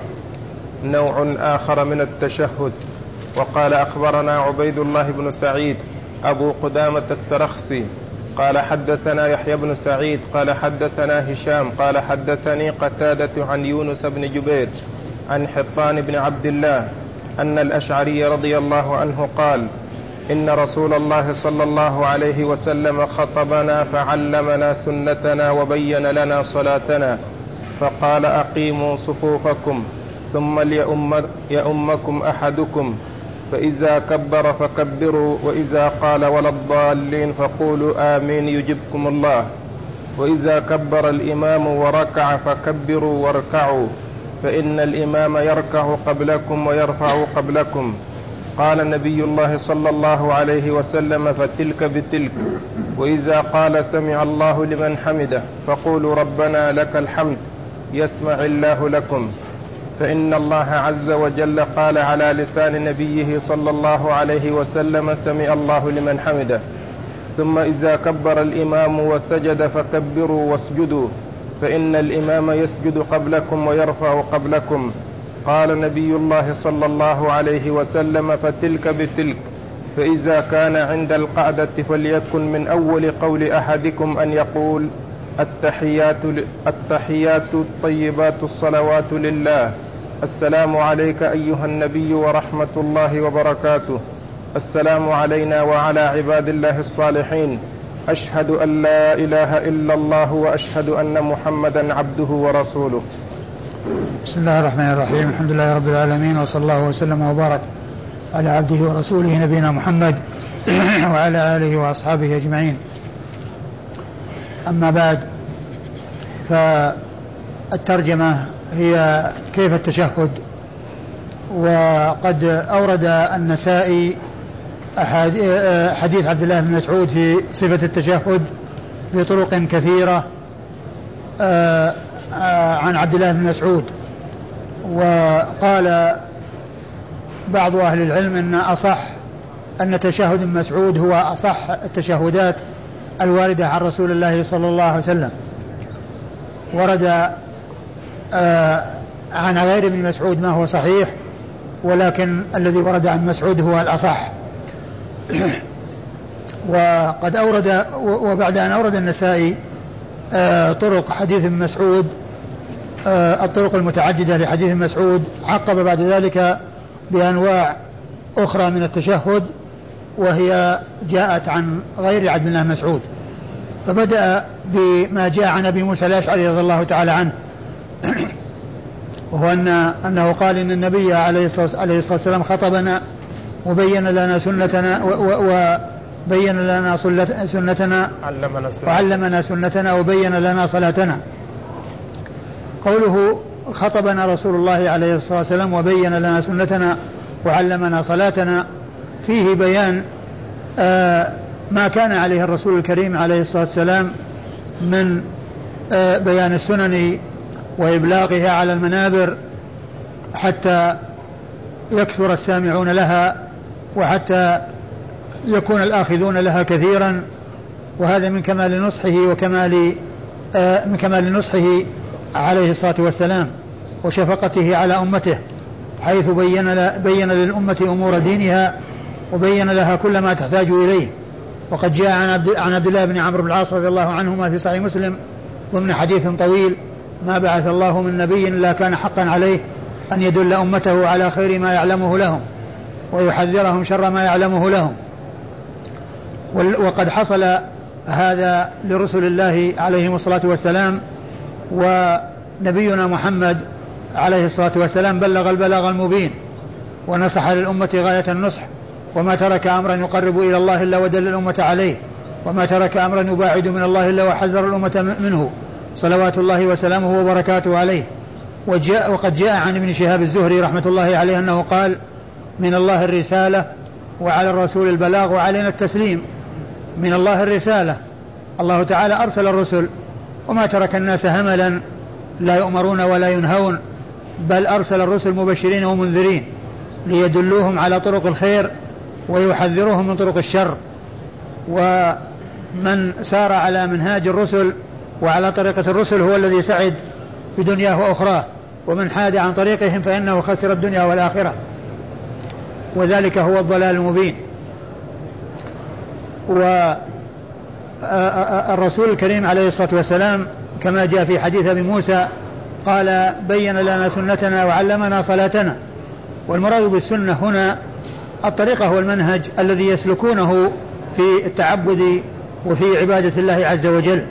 نوع آخر من التشهد. وقال: أخبرنا عبيد الله بن سعيد أبو قدامة السرخسي قال: حدثنا يحيى بن سعيد قال: حدثنا هشام قال: حدثني قتادة عن يونس بن جبير عن حطان بن عبد الله أن الأشعري رضي الله عنه قال: إن رسول الله صلى الله عليه وسلم خطبنا فعلمنا سنتنا وبين لنا صلاتنا، فقال: أقيموا صفوفكم ثم ليؤم يؤمكم أحدكم، فإذا كبر فكبروا، وإذا قال ولا الضالين فقولوا آمين يجبكم الله، وإذا كبر الإمام وركع فكبروا واركعوا، فإن الإمام يركع قبلكم ويرفع قبلكم. قال نبي الله صلى الله عليه وسلم: فتلك بتلك. وإذا قال سمع الله لمن حمده فقولوا ربنا لك الحمد يسمع الله لكم، فإن الله عز وجل قال على لسان نبيه صلى الله عليه وسلم: سمع الله لمن حمده. ثم إذا كبر الإمام وسجد فكبروا واسجدوا، فإن الإمام يسجد قبلكم ويرفع قبلكم. قال نبي الله صلى الله عليه وسلم: فتلك بتلك. فإذا كان عند القعدة فليكن من أول قول أحدكم أن يقول: التحيات, التحيات الطيبات الصلوات لله، السلام عليك أيها النبي ورحمة الله وبركاته، السلام علينا وعلى عباد الله الصالحين، أشهد أن لا إله إلا الله وأشهد أن محمدا عبده ورسوله. بسم الله الرحمن الرحيم. الحمد لله رب العالمين، وصلى الله وسلم وبارك على عبده ورسوله نبينا محمد وعلى آله وأصحابه أجمعين. أما بعد، فالترجمة هي كيف التشهد وقد أورد النسائي حديث عبد الله بن مسعود في صفة التشهد بطرق كثيرة عن عبد الله بن مسعود. وقال بعض أهل العلم أن أصح أن تشهد مسعود هو أصح التشهدات الواردة عن رسول الله صلى الله عليه وسلم. ورد عن غير ابن مسعود ما هو صحيح، ولكن الذي ورد عن مسعود هو الأصح. وقد أورد وبعد أن أورد النسائي طرق حديث ابن مسعود الطرق المتعددة لحديث مسعود، عقب بعد ذلك بأنواع أخرى من التشهد وهي جاءت عن غير عبد الله مسعود. فبدأ بما جاء عن أبي موسى الأشعري رضي الله تعالى عنه، وهو أن أنه قال إن النبي عليه الصلاة والسلام خطبنا وبين لنا سنتنا وبين لنا سنتنا وعلمنا سنتنا وبين لنا صلاتنا. قوله خطبنا رسول الله عليه الصلاة والسلام وبين لنا سنتنا وعلمنا صلاتنا فيه بيان آه ما كان عليه الرسول الكريم عليه الصلاة والسلام من آه بيان السنن وإبلاغها على المنابر حتى يكثر السامعون لها وحتى يكون الآخذون لها كثيرا. وهذا من كمال نصحه وكمال آه من كمال نصحه عليه الصلاة والسلام وشفقته على أمته، حيث بين, بين للأمة أمور دينها وبين لها كل ما تحتاج إليه. وقد جاء عن عبد, عن عبد الله بن عمرو بن العاص رضي الله عنهما في صحيح مسلم ضمن حديث طويل: ما بعث الله من نبي إلا كان حقا عليه أن يدل أمته على خير ما يعلمه لهم ويحذرهم شر ما يعلمه لهم. وقد حصل هذا لرسل الله عليهم الصلاة والسلام، ونبينا محمد عليه الصلاة والسلام بلغ البلاغ المبين ونصح للأمة غاية النصح، وما ترك أمرا يقرب إلى الله إلا ودل الأمة عليه، وما ترك أمرا يباعد من الله إلا وحذر الأمة منه صلوات الله وسلامه وبركاته عليه. وجاء وقد جاء عن ابن شهاب الزهري رحمة الله عليه أنه قال: من الله الرسالة وعلى الرسول البلاغ وعلينا التسليم. من الله الرسالة، الله تعالى أرسل الرسل وما ترك الناس هملا لا يؤمرون ولا ينهون، بل أرسل الرسل مبشرين ومنذرين ليدلوهم على طرق الخير ويحذروهم من طرق الشر. ومن سار على منهاج الرسل وعلى طريقة الرسل هو الذي سعد في دنياه وأخراه، ومن حاد عن طريقهم فإنه خسر الدنيا والآخرة، وذلك هو الضلال المبين. والرسول الكريم عليه الصلاة والسلام كما جاء في حديث أبي موسى قال: بين لنا سنتنا وعلمنا صلاتنا. والمراد بالسنة هنا الطريقة والمنهج الذي يسلكونه في التعبد وفي عبادة الله عز وجل،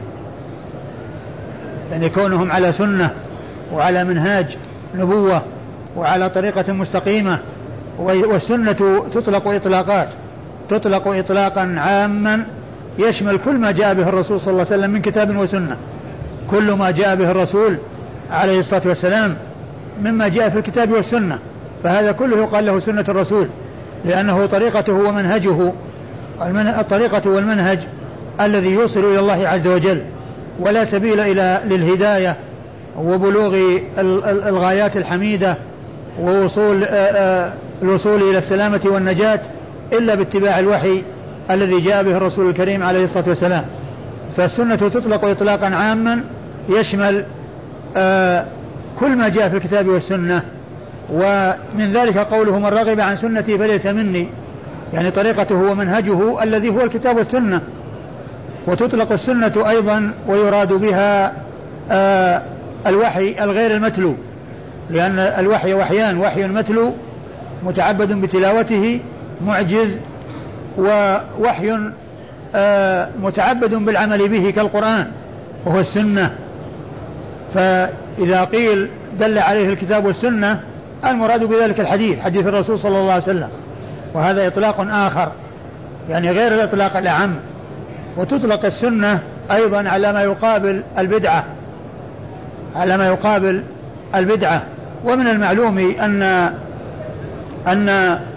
يعني كونهم على سنة وعلى منهاج نبوة وعلى طريقة مستقيمة. والسنة تطلق إطلاقات، تطلق إطلاقا عاما يشمل كل ما جاء به الرسول صلى الله عليه وسلم من كتاب وسنة، كل ما جاء به الرسول عليه الصلاة والسلام مما جاء في الكتاب والسنة، فهذا كله يقال له سنة الرسول، لأنه طريقته ومنهجه، الطريقة والمنهج الذي يوصل إلى الله عز وجل، ولا سبيل إلى للهداية وبلوغ الغايات الحميدة ووصول الوصول إلى السلامة والنجاة إلا باتباع الوحي الذي جاء به الرسول الكريم عليه الصلاة والسلام. فالسنة تطلق إطلاقا عاما يشمل كل ما جاء في الكتاب والسنة. ومن ذلك قوله: من رغب عن سنتي فليس مني، يعني طريقته ومنهجه الذي هو الكتاب والسنة. وتطلق السنة أيضا ويراد بها الوحي الغير المتلو، لأن الوحي وحيان: وحي متلو متعبد بتلاوته معجز، ووحي متعبد بالعمل به كالقرآن وهو السنة. فإذا قيل دل عليه الكتاب والسنة المراد بذلك الحديث، حديث الرسول صلى الله عليه وسلم، وهذا إطلاق آخر يعني غير الإطلاق الأعم. وتطلق السنة أيضا على ما يقابل البدعة، على ما يقابل البدعة. ومن المعلوم أن أن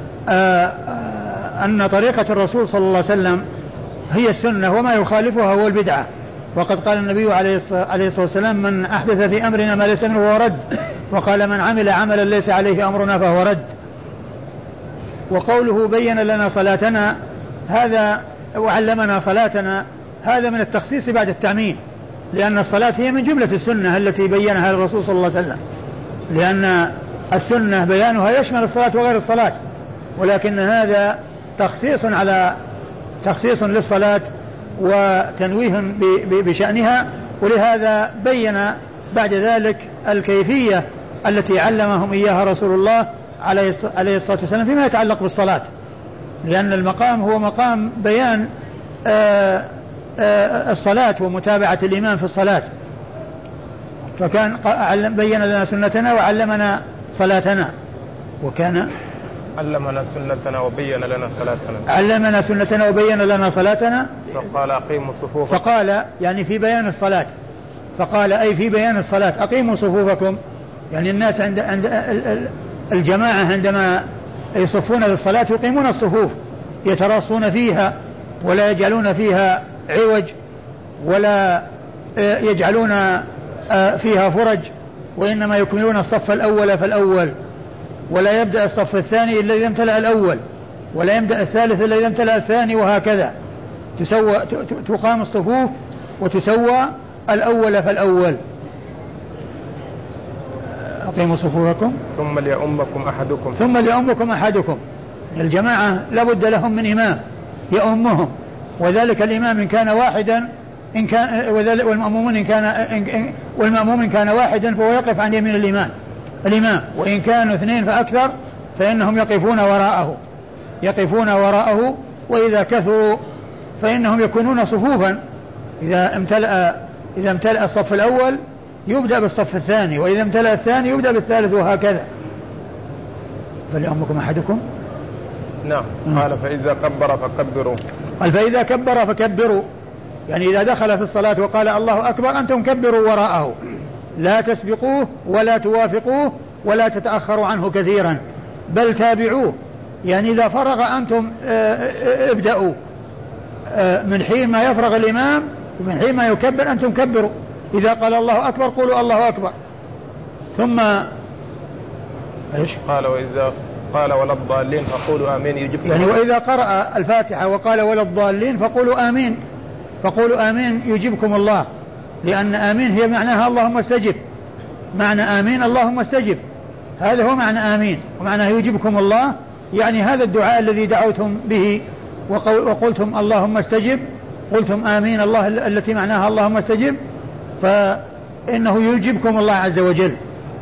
أن طريقة الرسول صلى الله عليه وسلم هي السنة وما يخالفها هو البدعة. وقد قال النبي عليه الصلاة والسلام من أحدث في أمرنا ما ليس منه فهو رد، وقال من عمل عملا ليس عليه أمرنا فهو رد. وقوله بين لنا صلاتنا هذا وعلمنا صلاتنا هذا من التخصيص بعد التعميم، لأن الصلاة هي من جملة السنة التي بينها الرسول صلى الله عليه وسلم، لأن السنة بيانها يشمل الصلاة وغير الصلاة، ولكن هذا تخصيص على تخصيص للصلاة وتنويه بشأنها، ولهذا بين بعد ذلك الكيفية التي علمهم إياها رسول الله عليه الصلاة والسلام فيما يتعلق بالصلاة، لأن المقام هو مقام بيان آآ آآ الصلاة ومتابعة الإمام في الصلاة. فكان بين لنا سنتنا وعلمنا صلاتنا، وكان علمنا سنتنا وبين لنا صلاتنا علمنا سنتنا وبين لنا صلاتنا فقال أقيموا صفوفكم، فقال يعني في بيان الصلاة، فقال أي في بيان الصلاة أقيموا صفوفكم، يعني الناس عند عند الجماعة عندما يصفون للصلاة يقيمون الصفوف يتراصون فيها ولا يجعلون فيها عوج ولا يجعلون فيها فرج، وإنما يكملون الصف الأول فالأول، ولا يبدأ الصف الثاني إلا إذا امتلأ الأول، ولا يبدأ الثالث إلا إذا امتلأ الثاني، وهكذا تسوى تقام الصفوف وتسوى الأول فالأول. أقيموا صفوفكم ثم ليؤمكم أحدكم ثم ليؤمكم أحدكم الجماعة لابد لهم من إمام يؤمهم، وذلك الإمام إن كان واحدا إن كان والمأمومون إن كان إن والمأموم إن كان واحدا فهو يقف عن يمين الإمام الإمام وإن كانوا اثنين فأكثر فإنهم يقفون وراءه يقفون وراءه وإذا كثروا فإنهم يكونون صفوفا، إذا امتلأ إذا امتلأ الصف الأول يبدأ بالصف الثاني، وإذا امتلأ الثاني يبدأ بالثالث، وهكذا. فليؤمكم أحدكم. نعم. قال فإذا كبر فكبروا. قال فإذا كبر فكبروا، يعني إذا دخل في الصلاة وقال الله أكبر أنتم كبروا وراءه، لا تسبقوه ولا توافقوه ولا تتأخروا عنه كثيرا، بل تابعوه، يعني إذا فرغ أنتم ابدأوا من حين ما يفرغ الإمام ومن حين ما يكبر أنتم كبروا، إذا قال الله أكبر قولوا الله أكبر. ثم إيش قال وإذا قال ولا الضالين فقولوا آمين يجبكم، يعني وإذا قرأ الفاتحة وقال ولا الضالين فقولوا آمين فقولوا آمين يجيبكم الله، لأن آمين هي معناها اللهم استجب، معنى آمين اللهم استجب، هذا هو معنى آمين، ومعناه يجيبكم الله يعني هذا الدعاء الذي دعوتم به وقلتم اللهم استجب، قلتم آمين الله التي معناها اللهم استجب، فإنه يجيبكم الله عز وجل.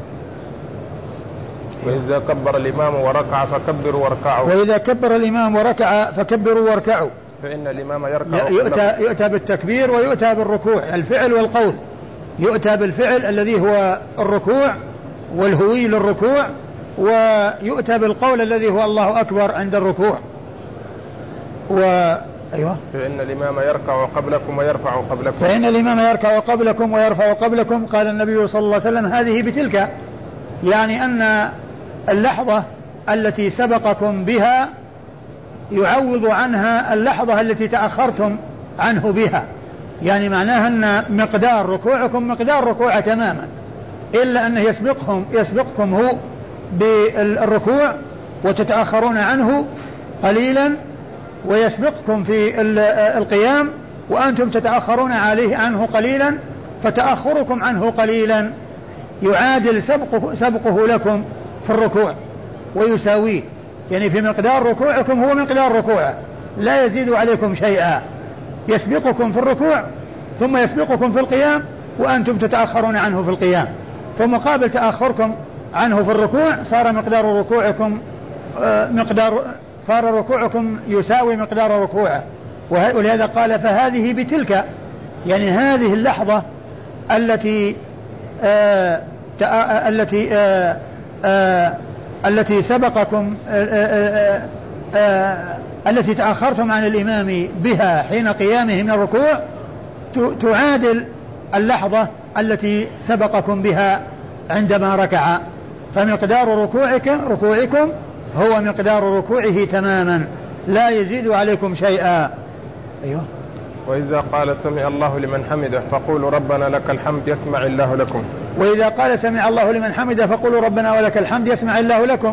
وإذا كبر الإمام وركع فكبروا واركعوا، وإذا كبر الإمام وركع فكبروا واركعوا، فإن الإمام يركع يؤتى, يؤتى بالتكبير ويؤتى بالركوع، الفعل والقول، يؤتى بالفعل الذي هو الركوع والهوي للركوع، ويؤتى بالقول الذي هو الله أكبر عند الركوع. و أيوة فإن الإمام يركع قبلكم ويرفع قبلكم فإن الإمام يركع قبلكم ويرفع قبلكم. قال النبي صلى الله عليه وسلم هذه بتلك، يعني أن اللحظة التي سبقكم بها يعوض عنها اللحظة التي تأخرتم عنه بها، يعني معناها أن مقدار ركوعكم مقدار ركوع تماما، إلا أنه يسبقهم يسبقكم هو بالركوع وتتأخرون عنه قليلا، ويسبقكم في القيام وأنتم تتأخرون عليه عنه قليلا، فتأخركم عنه قليلا يعادل سبقه, سبقه لكم في الركوع ويساويه، يعني في مقدار ركوعكم هو مقدار ركوعه، لا يزيد عليكم شيئا، يسبقكم في الركوع ثم يسبقكم في القيام وأنتم تتأخرون عنه في القيام، فمقابل تأخركم عنه في الركوع صار مقدار ركوعكم مقدار صار ركوعكم يساوي مقدار ركوعه. ولهذا قال فهذه بتلك، يعني هذه اللحظة التي آآ آآ التي آآ آآ التي سبقكم آآ آآ التي تأخرتم عن الإمام بها حين قيامه من الركوع تعادل اللحظة التي سبقكم بها عندما ركع، فمقدار ركوعكم ركوعكم هو مقدار ركوعه تماما لا يزيد عليكم شيئا. أيوه. وإذا قال سمع الله لمن حمده فقولوا ربنا لك الحمد يسمع الله لكم. وإذا قال سمع الله لمن حمده فقولوا ربنا ولك الحمد يسمع الله لكم.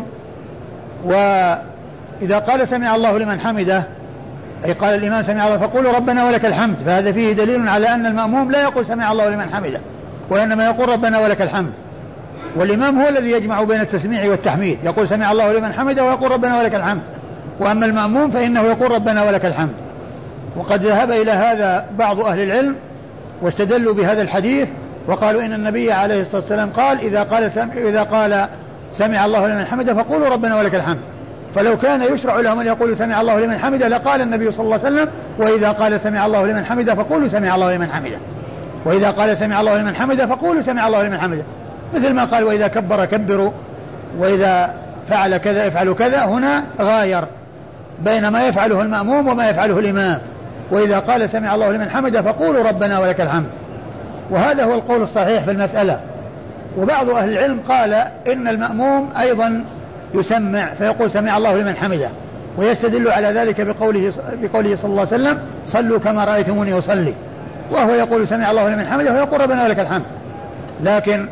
وإذا قال سمع الله لمن حمده أي قال الإمام سمع الله فقولوا ربنا ولك الحمد، فهذا فيه دليل على أن المأموم لا يقول سمع الله لمن حمده، وإنما يقول ربنا ولك الحمد. والإمام هو الذي يجمع بين التسميع والتحميد، يقول سمع الله لمن حمده ويقول ربنا ولك الحمد. وأما المأموم فإنه يقول ربنا ولك الحمد. وقد ذهب إلى هذا بعض أهل العلم واستدلوا بهذا الحديث وقالوا إن النبي عليه الصلاة والسلام قال إذا قال سمع, إذا قال سمع الله لمن حمده فقولوا ربنا ولك الحمد. فلو كان يشرع لهم أن يقولوا سمع الله لمن حمده لقال النبي صلى الله عليه وسلم وإذا قال سمع الله لمن حمده فقولوا سمع الله لمن حمده، وإذا قال سمع الله لمن حمده فقولوا سمع الله لمن حمده، مثل ما قال وإذا كبر كبروا وإذا فعل كذا يفعل كذا. هنا غاير بين ما يفعله المأموم وما يفعله الإمام. وإذا قال سمع الله لمن حمده فقولوا ربنا ولك الحمد، وهذا هو القول الصحيح في المسألة. وبعض أهل العلم قال إن المأموم أيضا يسمع فيقول سمع الله لمن حمده، ويستدل على ذلك بقوله, بقوله صلى الله عليه وسلم صلوا كما رأيتموني أصلي، وهو يقول سمع الله لمن حمده ويقول ربنا ولك الحمد. لكن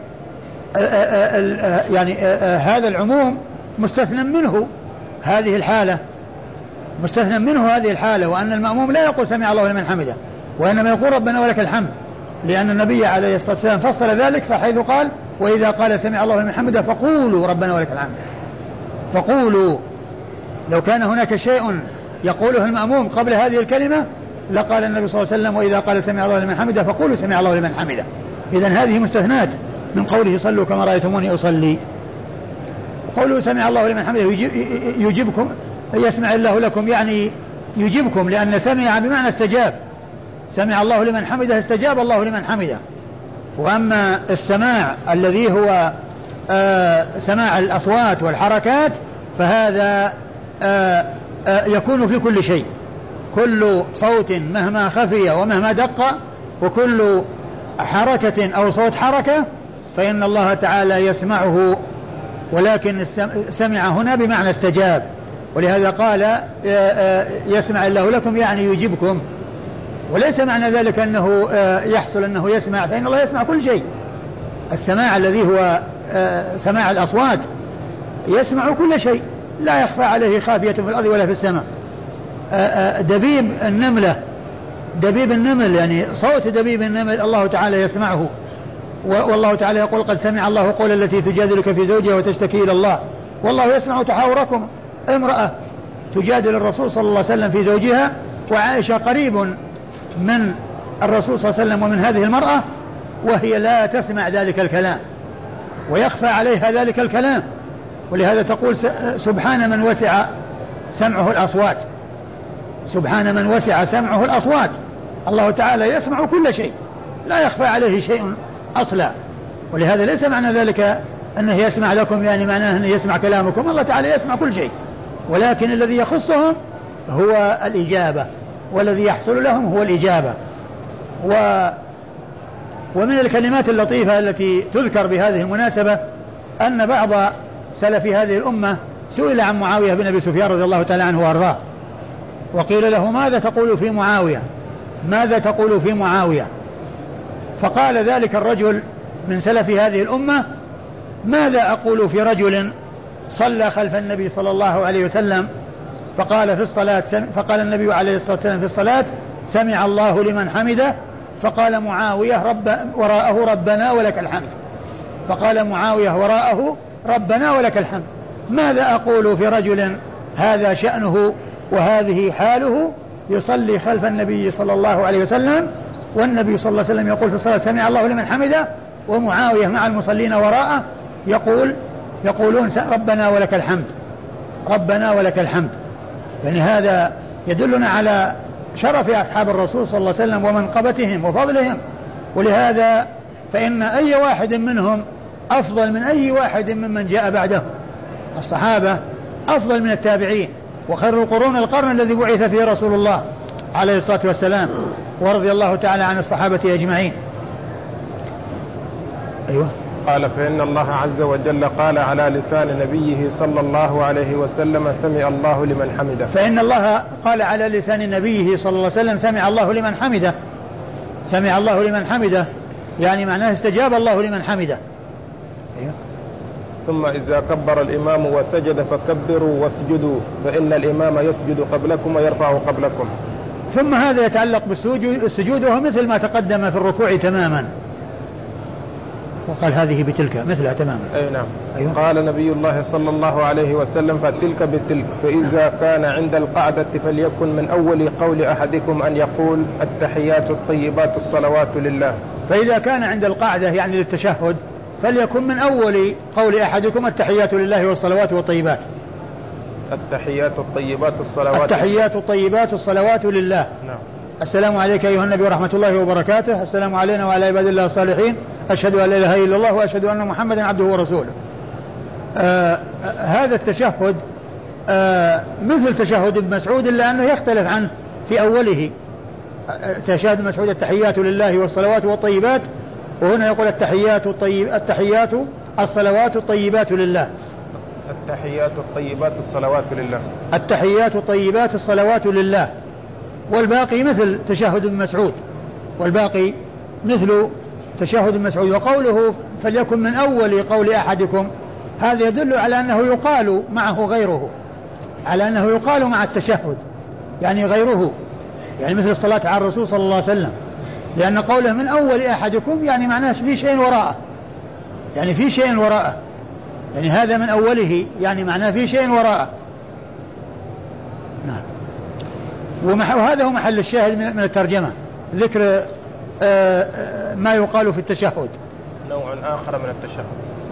يعني هذا العموم مستثنى منه هذه الحالة، مستثنى منه هذه الحالة، وأن المأموم لا يقول سمع الله لمن حمده وإنما يقول ربنا ولك الحمد، لأن النبي عليه الصلاة والسلام فصل ذلك فحيث قال وإذا قال سمع الله لمن حمده فقولوا ربنا ولك الحمد. فقولوا، لو كان هناك شيء يقوله المأموم قبل هذه الكلمة لقال النبي صلى الله عليه وسلم وإذا قال سمع الله لمن حمده فقولوا سمع الله لمن حمده. إذن هذه مستثنات من قوله صلوا كما رأيتموني أصلي. قولوا سمع الله لمن حمده يجيبكم يسمع الله لكم، يعني يجيبكم، لأن سمع بمعنى استجاب، سمع الله لمن حمده استجاب الله لمن حمده. وأما السماع الذي هو آه سماع الأصوات والحركات فهذا آه آه يكون في كل شيء، كل صوت مهما خفي ومهما دق وكل حركة أو صوت حركة فإن الله تعالى يسمعه، ولكن سمع هنا بمعنى استجاب، ولهذا قال يسمع الله لكم يعني يجيبكم. وليس معنى ذلك أنه يحصل أنه يسمع، فإن الله يسمع كل شيء. السماع الذي هو سماع الأصوات يسمع كل شيء، لا يخفى عليه خافية في الأرض ولا في السماء. دبيب النملة، دبيب النمل يعني صوت دبيب النمل الله تعالى يسمعه، والله تعالى يقول قد سمع الله قول التي تجادلك في زوجها وتشتكي إلى الله والله يسمع تحاوركم. امرأة تجادل الرسول صلى الله عليه وسلم في زوجها، وعائشة قريب من الرسول صلى الله عليه وسلم ومن هذه المرأة، وهي لا تسمع ذلك الكلام ويخفى عليها ذلك الكلام، ولهذا تقول سبحان من وسع سمعه الأصوات، سبحان من وسع سمعه الأصوات. الله تعالى يسمع كل شيء لا يخفى عليه شيء أصلا، ولهذا ليس معنى ذلك أنه يسمع لكم يعني معناه أنه يسمع كلامكم، الله تعالى يسمع كل شيء، ولكن الذي يخصهم هو الإجابة، والذي يحصل لهم هو الإجابة. و ومن الكلمات اللطيفة التي تذكر بهذه المناسبة أن بعض سلف هذه الأمة سئل عن معاوية بن أبي سفيان رضي الله تعالى عنه وأرضاه، وقيل له ماذا تقول في معاوية ماذا تقول في معاوية فقال ذلك الرجل من سلف هذه الأمة ماذا أقول في رجل صلى خلف النبي صلى الله عليه وسلم فقال في الصلاة فقال النبي عليه الصلاة والسلام في الصلاة سمع الله لمن حمده، فقال معاوية رب وراءه ربنا ولك الحمد، فقال معاوية وراءه ربنا ولك الحمد. ماذا أقول في رجل هذا شأنه وهذه حاله يصلي خلف النبي صلى الله عليه وسلم والنبي صلى الله عليه وسلم يقول في الصلاة سمع الله لمن حمده، ومعاوية مع المصلين وراءه يقول يقولون ربنا ولك الحمد ربنا ولك الحمد. يعني هذا يدلنا على شرف أصحاب الرسول صلى الله عليه وسلم ومنقبتهم وفضلهم، ولهذا فإن أي واحد منهم أفضل من أي واحد ممن جاء بعده. الصحابة أفضل من التابعين، وخير القرون القرن الذي بعث فيه رسول الله عليه الصلاة والسلام، ورضي الله تعالى عن الصحابة أجمعين. أيوة قال فإن الله عز وجل قال على لسان نبيه صلى الله عليه وسلم سمع الله لمن حمده. فإن الله قال على لسان نبيه صلى الله عليه وسلم سمع الله لمن حمده، سمع الله لمن حمده يعني معناه استجاب الله لمن حمده. أيوه. ثم إذا كبر الإمام وسجد فكبروا واسجدوا فإن الإمام يسجد قبلكم ويرفع قبلكم. ثم هذا يتعلق بالسجود وهو مثل ما تقدم في الركوع تماما، وقال هذه بتلك مثلها تماما. أي نعم. أيوه. قال نبي الله صلى الله عليه وسلم فتلك بتلك، فإذا كان عند القعدة فليكن من أول قول أحدكم أن يقول التحيات الطيبات الصلوات لله. فإذا كان عند القعدة يعني للتشهد فليكن من أول قول أحدكم التحيات لله والصلوات والطيبات. التحيات الطيبات الصلوات التحيات الطيبات الصلوات لله. نعم. السلام عليك أيها النبي ورحمة الله وبركاته، السلام علينا وعلى عباد الله الصالحين، أشهد أن لا إله إلا الله وأشهد أن محمدا عبده ورسوله. آه هذا التشهد آه مثل تشهد ابن مسعود إلا أنه يختلف عنه في أوله. تشهد ابن مسعود التحيات لله والصلوات والطيبات، وهنا يقول التحيات الطيب التحيات الصلوات الطيبات لله. التحيات الطيبات الصلوات لله. التحيات الطيبات الصلوات لله، والباقي مثل تشهد ابن مسعود، والباقي مثل تشهد ابن مسعود. وقوله فليكن من أول قول أحدكم هذا يدل على أنه يقال معه غيره، على أنه يقال مع التشهد يعني غيره، يعني مثل الصلاة على الرسول صلى الله عليه وسلم، لأن قوله من أول أحدكم يعني معناه في شيء وراءه، يعني في شيء وراءه، يعني هذا من أوله يعني معناه في شيء وراءه. نعم. وهذا هو محل الشاهد من الترجمة، ذكر ما يقال في التشهد. نوع آخر من التشهد.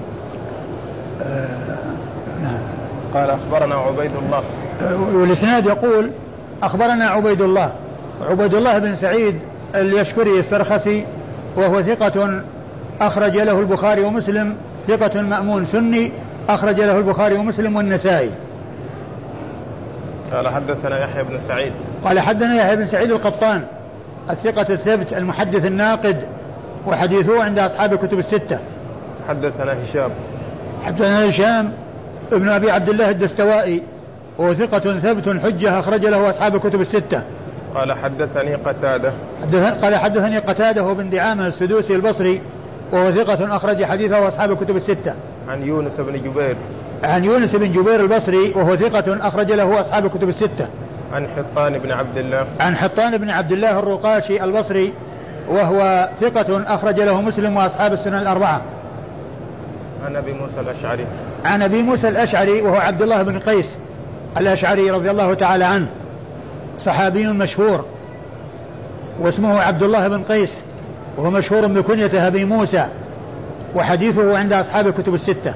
نعم. قال أخبرنا عبيد الله، والإسناد يقول أخبرنا عبيد الله، عبيد الله بن سعيد اليشكري السرخسي، وهو ثقة أخرج له البخاري ومسلم، ثقة مأمون سني أخرج له البخاري ومسلم والنسائي. قال حدثنا يحيى بن سعيد، قال حدثنا يحيى بن سعيد القطان الثقة الثبت المحدث الناقد، وحديثه عند أصحاب الكتب الستة. حدثنا هشام، حدثنا هشام ابن أبي عبد الله الدستوائي، وهو ثقة ثبت حجة أخرج له أصحاب الكتب الستة. قال حدثني قتادة، قال حدثني قتادة وابن دعامة السدوسي البصري، وهو ثقة أخرج حديثه أصحاب الكتب الستة. عن يونس بن جبير، عن يونس بن جبير البصري، وهو ثقة أخرج له أصحاب الكتب الستة. عن حطان بن عبد الله، عن حطان بن عبد الله الرقاشي البصري، وهو ثقة أخرج له مسلم وأصحاب السنن الأربعة. عن أبي موسى الأشعري، عن أبي موسى الأشعري وهو عبد الله بن قيس الأشعري رضي الله تعالى عنه، صحابي مشهور واسمه عبد الله بن قيس، وهو مشهور بكنيته أبي موسى، وحديثه عند أصحاب الكتب الستة.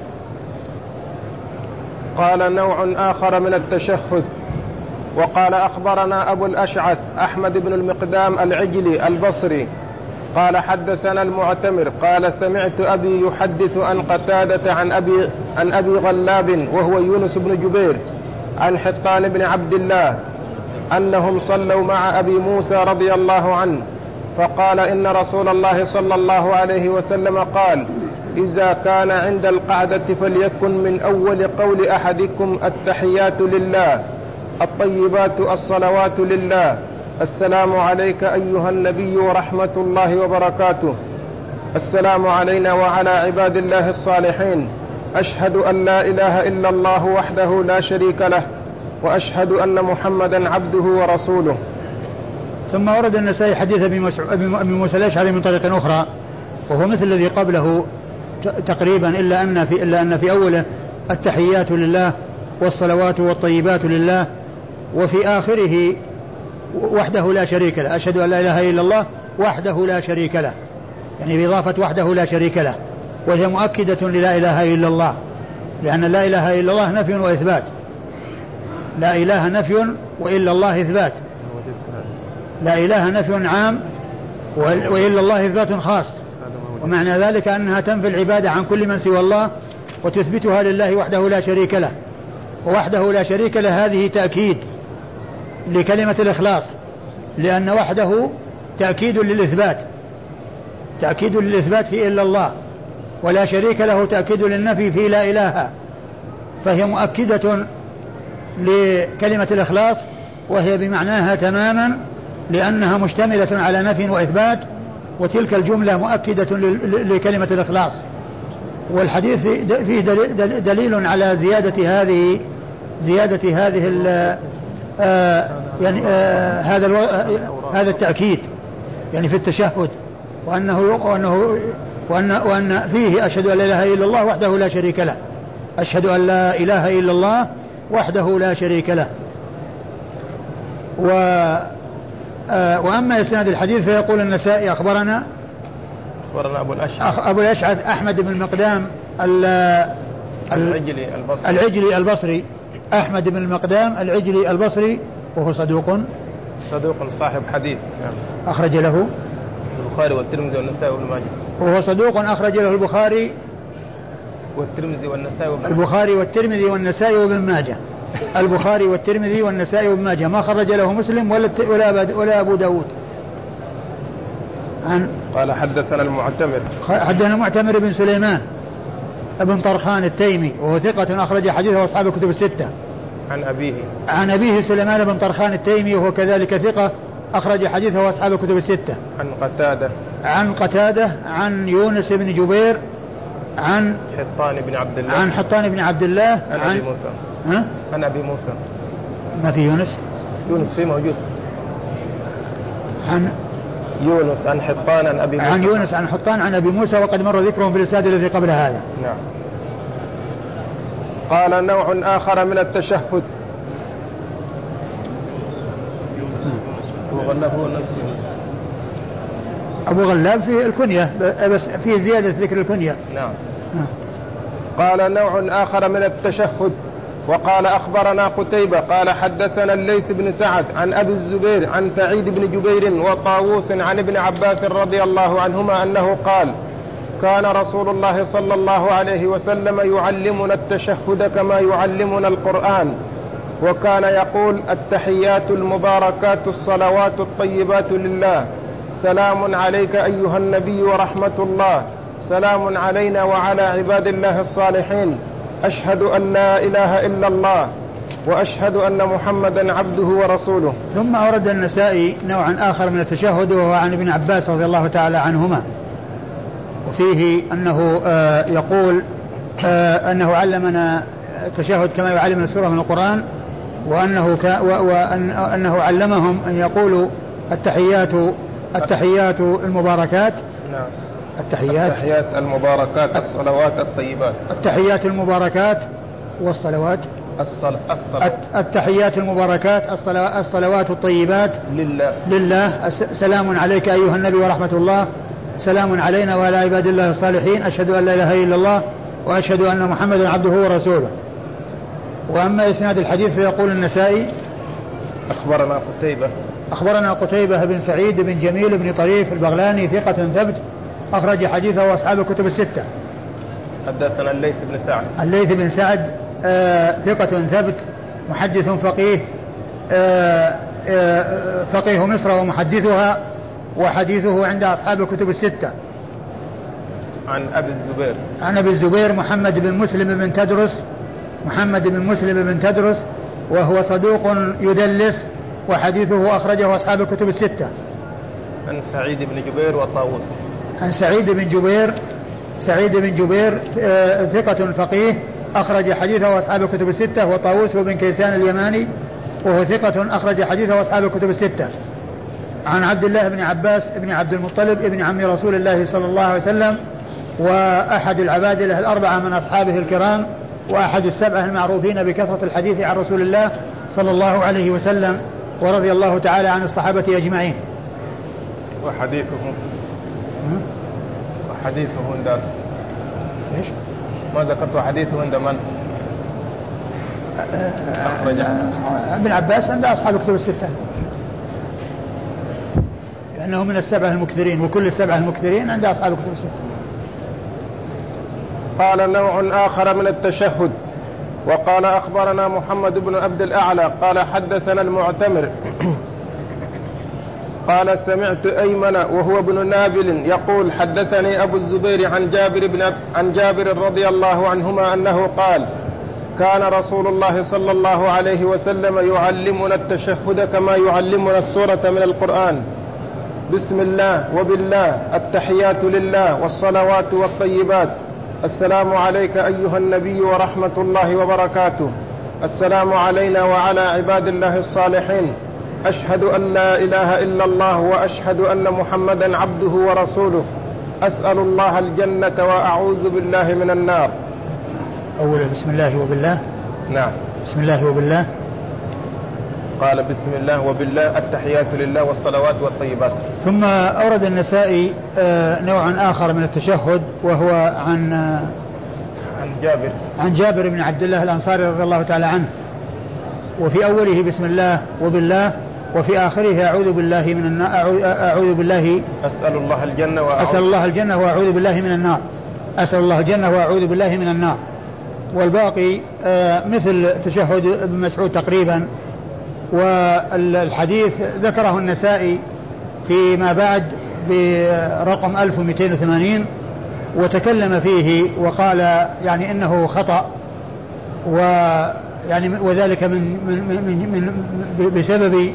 قال نوع آخر من التشهد. وقال أخبرنا أبو الأشعث أحمد بن المقدام العجلي البصري قال حدثنا المعتمر قال سمعت أبي يحدث عن قتادة عن أبي, عن أبي غلاب وهو يونس بن جبير عن حطان بن عبد الله أنهم صلوا مع أبي موسى رضي الله عنه، فقال إن رسول الله صلى الله عليه وسلم قال إذا كان عند القعدة فليكن من أول قول أحدكم التحيات لله الطيبات الصلوات لله، السلام عليك أيها النبي ورحمة الله وبركاته، السلام علينا وعلى عباد الله الصالحين، أشهد أن لا إله إلا الله وحده لا شريك له، وأشهد أن محمدا عبده ورسوله. ثم ورد النسائي حديث أبي موسى الأشعري من طريق أخرى، وهو مثل الذي قبله تقريبا، إلا أن في, إلا أن في أوله التحيات لله والصلوات والطيبات لله، وفي آخره وحده لا شريك له، أشهد أن لا إله إلا الله وحده لا شريك له، يعني بإضافة وحده لا شريك له، وهي مؤكدة للا إله إلا الله، لأن لا إله إلا الله نفي وإثبات، لا إله نفي وإلا الله إثبات، لا إله نفي عام وإلا الله إثبات خاص، ومعنى ذلك أنها تنفي العبادة عن كل من سوى الله وتثبتها لله وحده لا شريك له. ووحده لا شريك له هذه تأكيد لكلمة الإخلاص، لأن وحده تأكيد للإثبات، تأكيد للإثبات في إلا الله، ولا شريك له تأكيد للنفي في لا إله، فهي مؤكدة لكلمة الإخلاص، وهي بمعناها تماما لأنها مشتملة على نفي وإثبات، وتلك الجملة مؤكدة لكلمة الإخلاص. والحديث فيه دليل على زيادة هذه زيادة هذه آه يعني آه هذا هذا التأكيد يعني في التشهد، وأنه وأنه وأن وأن فيه أشهد أن لا إله إلا الله وحده لا شريك له، أشهد أن لا إله إلا الله وحده لا شريك له. و آه وأما إسناد الحديث فيقول النسائي أخبرنا أخبرنا أبو الأشعث أبو الأشعث أحمد بن المقدام العجلي البصري العجلي البصري أحمد بن المقدام العجلي البصري، وهو صدوق صدوق صاحب حديث يعني. أخرج له البخاري والترمذي والنسائي وابن ماجه. وهو صدوق أخرج له البخاري والترمذي والنسائي وابن البخاري والترمذي والنسائي وابن ماجه. البخاري والترمذي والنسائي وابن ماجه، ما خرج له مسلم ولا ولا ولا أبو داود. عن قال حدثنا المعتمر حدثنا المعتمر بن سليمان ابن طرخان التيمي، وهو ثقة أخرج حديثه أصحاب الكتب الستة. عن أبيه عن أبيه سليمان بن طرخان التيمي، وهو كذلك ثقة أخرج حديثه أصحاب الكتب الستة. عن قتادة عن قتادة عن يونس بن جبير عن حطان بن عبد الله عن حطان بن عبد الله عن أبي موسى ها؟ عن أبي موسى. ما في يونس يونس فيه موجود. عن يونس عن حطان عن أبي موسى عن يونس عن حطان عن أبي موسى، وقد مر ذكرهم في الإسناد الذي قبل هذا. نعم. قال نوع آخر من التشهد. أبو غلاب هو نفسه أبو غلاب في الكنية، بس في زيادة ذكر الكنية. نعم. نعم. قال نوع آخر من التشهد. وقال أخبرنا قتيبة قال حدثنا الليث بن سعد عن أبي الزبير عن سعيد بن جبير وطاووس عن ابن عباس رضي الله عنهما أنه قال كان رسول الله صلى الله عليه وسلم يعلمنا التشهد كما يعلمنا القرآن، وكان يقول التحيات المباركات الصلوات الطيبات لله، سلام عليك أيها النبي ورحمة الله، سلام علينا وعلى عباد الله الصالحين، أشهد أن لا إله إلا الله وأشهد أن محمدا عبده ورسوله. ثم أورد النسائي نوعا آخر من التشهد، وهو عن ابن عباس رضي الله تعالى عنهما، وفيه أنه آه يقول آه أنه علمنا التشهد كما يعلمنا السورة من القرآن، وأنه, وأنه علمهم أن يقولوا التحيات التحيات المباركات نعم. التحيات التحيات المباركات الصلوات الطيبات التحيات المباركات والصلوات الصل... الصل... التحيات المباركات الصلوات الطيبات لله لله سلام عليك أيها النبي ورحمة الله، سلام علينا وعلى عباد الله الصالحين، أشهد أن لا إله إلا الله وأشهد أن محمدا عبده ورسوله. وأما إسناد الحديث فيقول النسائي أخبرنا قتيبة أخبرنا قتيبة بن سعيد بن جميل بن طريف البغلاني ثقة ثبت أخرج حديثه أصحاب الكتب الستة. حدثنا الليث بن سعد الليث بن سعد آه ثقة ثبت محدث فقيه آه آه فقيه مصر ومحدثها، وحديثه عند أصحاب الكتب الستة. عن أبي الزبير عن أبي الزبير محمد بن مسلم بن تدرس محمد بن مسلم بن تدرس وهو صدوق يدلس، وحديثه أخرجه أصحاب الكتب الستة. عن سعيد بن جبير وطاووس عن سعيد بن جبير سعيد بن جبير آه ثقة فقيه أخرج حديثه أصحاب الكتب الستة، وطاووس بن كيسان اليماني وهو ثقة أخرج حديثه أصحاب الكتب الستة. عن عبد الله بن عباس بن عبد المطلب ابن عم رسول الله صلى الله عليه وسلم، وأحد العبادلة الأربعة من أصحابه الكرام، وأحد السبعة المعروفين بكثرة الحديث عن رسول الله صلى الله عليه وسلم، ورضي الله تعالى عن الصحابة أجمعين. وحديثه وحديثه عند إيش؟ ما ذكرت حديثه عند من؟ أخرج ابن عباس عند أصحاب الكتب الستة، لأنه من السبعة المكثرين، وكل السبعة المكثرين عند أصحاب الكتب الستة. قال نوع آخر من التشهد. وقال أخبرنا محمد بن عبد الأعلى قال حدثنا المعتمر قال سمعت أيمن وهو ابن نابل يقول حدثني أبو الزبير عن جابر, بن عن جابر رضي الله عنهما أنه قال كان رسول الله صلى الله عليه وسلم يعلمنا التشهد كما يعلمنا السورة من القرآن: بسم الله وبالله، التحيات لله والصلوات والطيبات، السلام عليك أيها النبي ورحمة الله وبركاته، السلام علينا وعلى عباد الله الصالحين، أشهد أن لا إله إلا الله وأشهد أن محمدا عبده ورسوله، أسأل الله الجنة وأعوذ بالله من النار. أولا بسم الله وبالله. نعم. بسم الله وبالله. قال بسم الله وبالله، التحيات لله والصلوات والطيبات. ثم أورد النسائي نوعا آخر من التشهد وهو عن عن جابر عن جابر بن عبد الله الأنصاري رضي الله تعالى عنه، وفي أوله بسم الله وبالله، وفي آخره أعوذ بالله من النار، أعوذ بالله أسأل الله الجنة وأعوذ أسأل الله الجنة وأعوذ بالله من النار أسأل الله الجنة وأعوذ بالله من النار. والباقي مثل تشهد ابن مسعود تقريبا. والحديث ذكره النسائي فيما بعد برقم ألف ومئتين وثمانين، وتكلم فيه وقال يعني إنه خطأ، ويعني وذلك من من من, من بسبب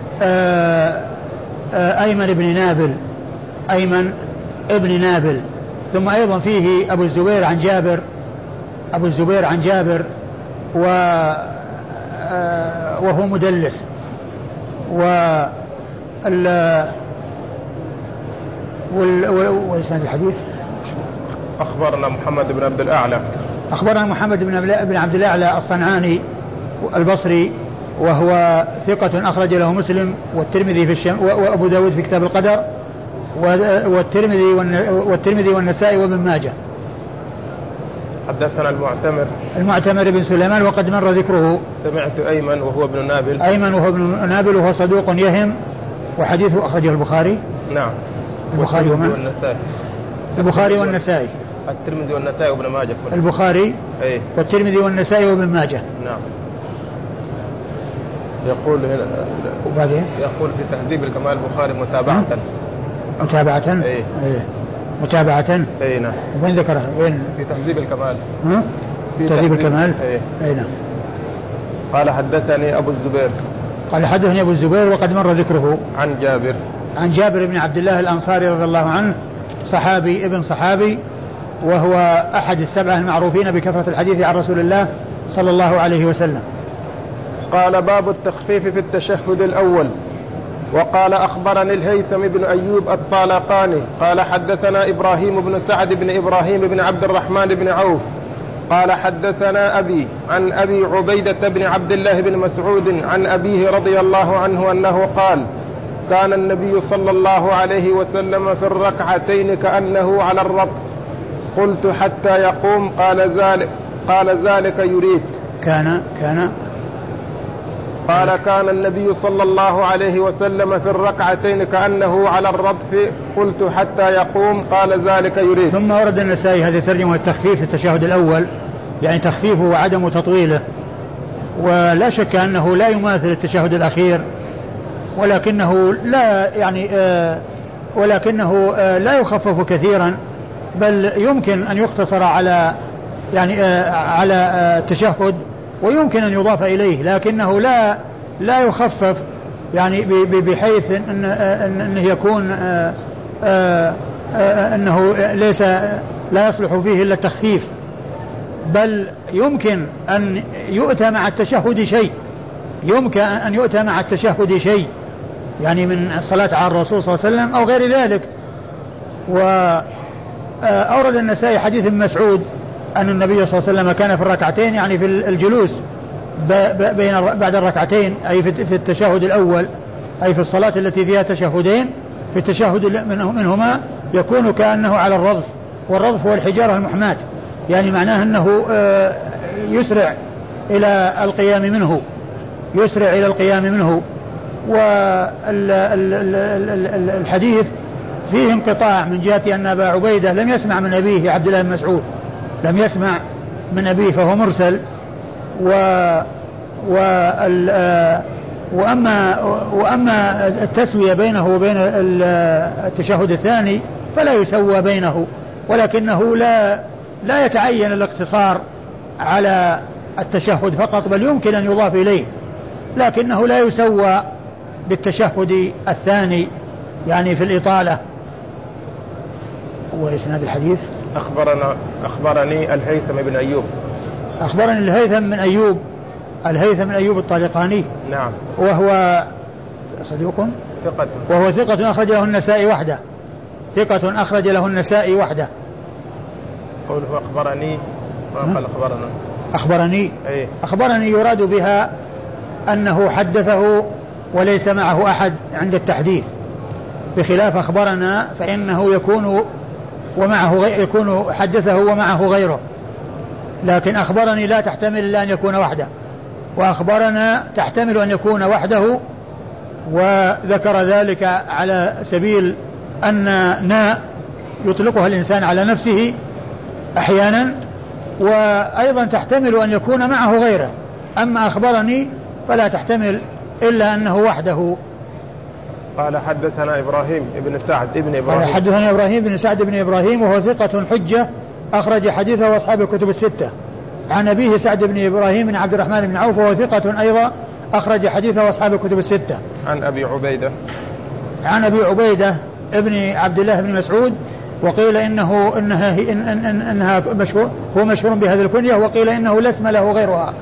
أيمن بن نابل أيمن ابن نابل. ثم أيضا فيه أبو الزبير عن جابر أبو الزبير عن جابر و وهو مدلس. وال والإسناد الحديث أخبرنا محمد بن عبد الأعلى أخبرنا محمد بن عبد الأعلى الصنعاني البصري، وهو ثقة أخرج له مسلم والترمذي في الشم وأبو داود في كتاب القدر والترمذي والترمذي والنسائي وابن ماجه. حدثنا المعتمر المعتمر بن سليمان وقد مر ذكره. سمعت أيمن وهو ابن نابل أيمن وهو ابن نابل وهو صدوق يهم، وحديثه أخرجه البخاري. نعم. البخاري ومن؟ والنسائي. البخاري والنسائي. الترمذي والنسائي وابن ماجه. البخاري أيه؟ والترمذي والنسائي وابن ماجه. نعم. يقول هنا وبعدين يقول في تهذيب الكمال البخاري متابعة. متابعة. أيه؟ أيه. متابعة. أي نعم. وين ذكرها؟ وين؟ في تهذيب الكمال. ها؟ في تهذيب الكمال. أيه؟ أي نعم. قال حدثني أبو الزبير قال حدثني أبو الزبير وقد مر ذكره. عن جابر عن جابر بن عبد الله الأنصاري رضي الله عنه، صحابي ابن صحابي، وهو أحد السبعة المعروفين بكثرة الحديث عن رسول الله صلى الله عليه وسلم. قال باب التخفيف في التشهد الأول. وقال أخبرني الهيثم بن أيوب الطالقاني قال حدثنا إبراهيم بن سعد بن إبراهيم بن عبد الرحمن بن عوف قال حدثنا أبي عن أبي عبيدة بن عبد الله بن مسعود عن أبيه رضي الله عنه أنه قال كان النبي صلى الله عليه وسلم في الركعتين كأنه على الرب، قلت حتى يقوم قال ذلك قال ذلك يريد. كان كان قال كان النبي صلى الله عليه وسلم في الركعتين كأنه على الردف، قلت حتى يقوم قال ذلك يريد. ثم ورد النسائي هذه ترجمة التخفيف في التشهد الأول، يعني تخفيفه وعدم تطويله، ولا شك أنه لا يماثل التشهد الأخير، ولكنه لا يعني آه ولكنه آه لا يخفف كثيرا، بل يمكن أن يقتصر على يعني آه على آه التشهد، ويمكن أن يضاف إليه، لكنه لا لا يخفف يعني بحيث إن أنه يكون آآ آآ أنه ليس لا يصلح فيه إلا التخفيف، بل يمكن أن يؤتى مع التشهد شيء يمكن أن يؤتى مع التشهد شيء يعني من الصلاة على الرسول صلى الله عليه وسلم أو غير ذلك. وأورد النسائي حديث ابن مسعود أن النبي صلى الله عليه وسلم كان في الركعتين يعني في الجلوس بين بعد الركعتين، أي في التشهد الأول، أي في الصلاة التي فيها تشهدين، في التشهد منهما يكون كأنه على الرضف، والرضف هو الحجارة المحماة، يعني معناه أنه يسرع إلى القيام منه يسرع إلى القيام منه. والحديث فيه انقطاع من جهة أن أبا عبيدة لم يسمع من أبيه عبد الله بن مسعود، لم يسمع من أبيه فهو مرسل. و وأما, وأما التسوية بينه وبين التشهد الثاني فلا يسوى بينه، ولكنه لا, لا يتعين الاقتصار على التشهد فقط، بل يمكن أن يضاف إليه، لكنه لا يسوى بالتشهد الثاني يعني في الإطالة. وإسناد الحديث أخبرنا أخبرني الهيثم بن أيوب أخبرني الهيثم بن أيوب الهيثم بن أيوب الطالقاني. نعم. وهو صديق ثقة وهو ثقة أخرج له النسائي وحده ثقة أخرج له النسائي وحده. قوله أخبرني ما قال أخبرنا أخبرني أيه؟ أخبرني يراد بها أنه حدثه وليس معه أحد عند التحديث، بخلاف أخبرنا فإنه يكون ومعه غي... يكون حدثه ومعه غيره، لكن أخبرني لا تحتمل إلا أن يكون وحده، وأخبرنا تحتمل أن يكون وحده، وذكر ذلك على سبيل أن ناء يطلقها الإنسان على نفسه أحيانا، وأيضا تحتمل أن يكون معه غيره. أما أخبرني فلا تحتمل إلا أنه وحده. قال حدثنا إبراهيم ابن سعد ابن إبراهيم قال حدثنا إبراهيم بن سعد بن إبراهيم وهو ثقة حجة أخرج حديثه وأصحاب الكتب الستة. عن أبيه سعد بن إبراهيم بن عبد الرحمن بن عوف وهو ثقة أيضا أخرج حديثه وأصحاب الكتب الستة. عن أبي عبيدة عن أبي عبيدة ابن عبد الله بن مسعود، وقيل إنه إنها, إن إن إنها مشهور هو مشهور بهذه الكنية، وقيل إنه لا اسم له غيرها،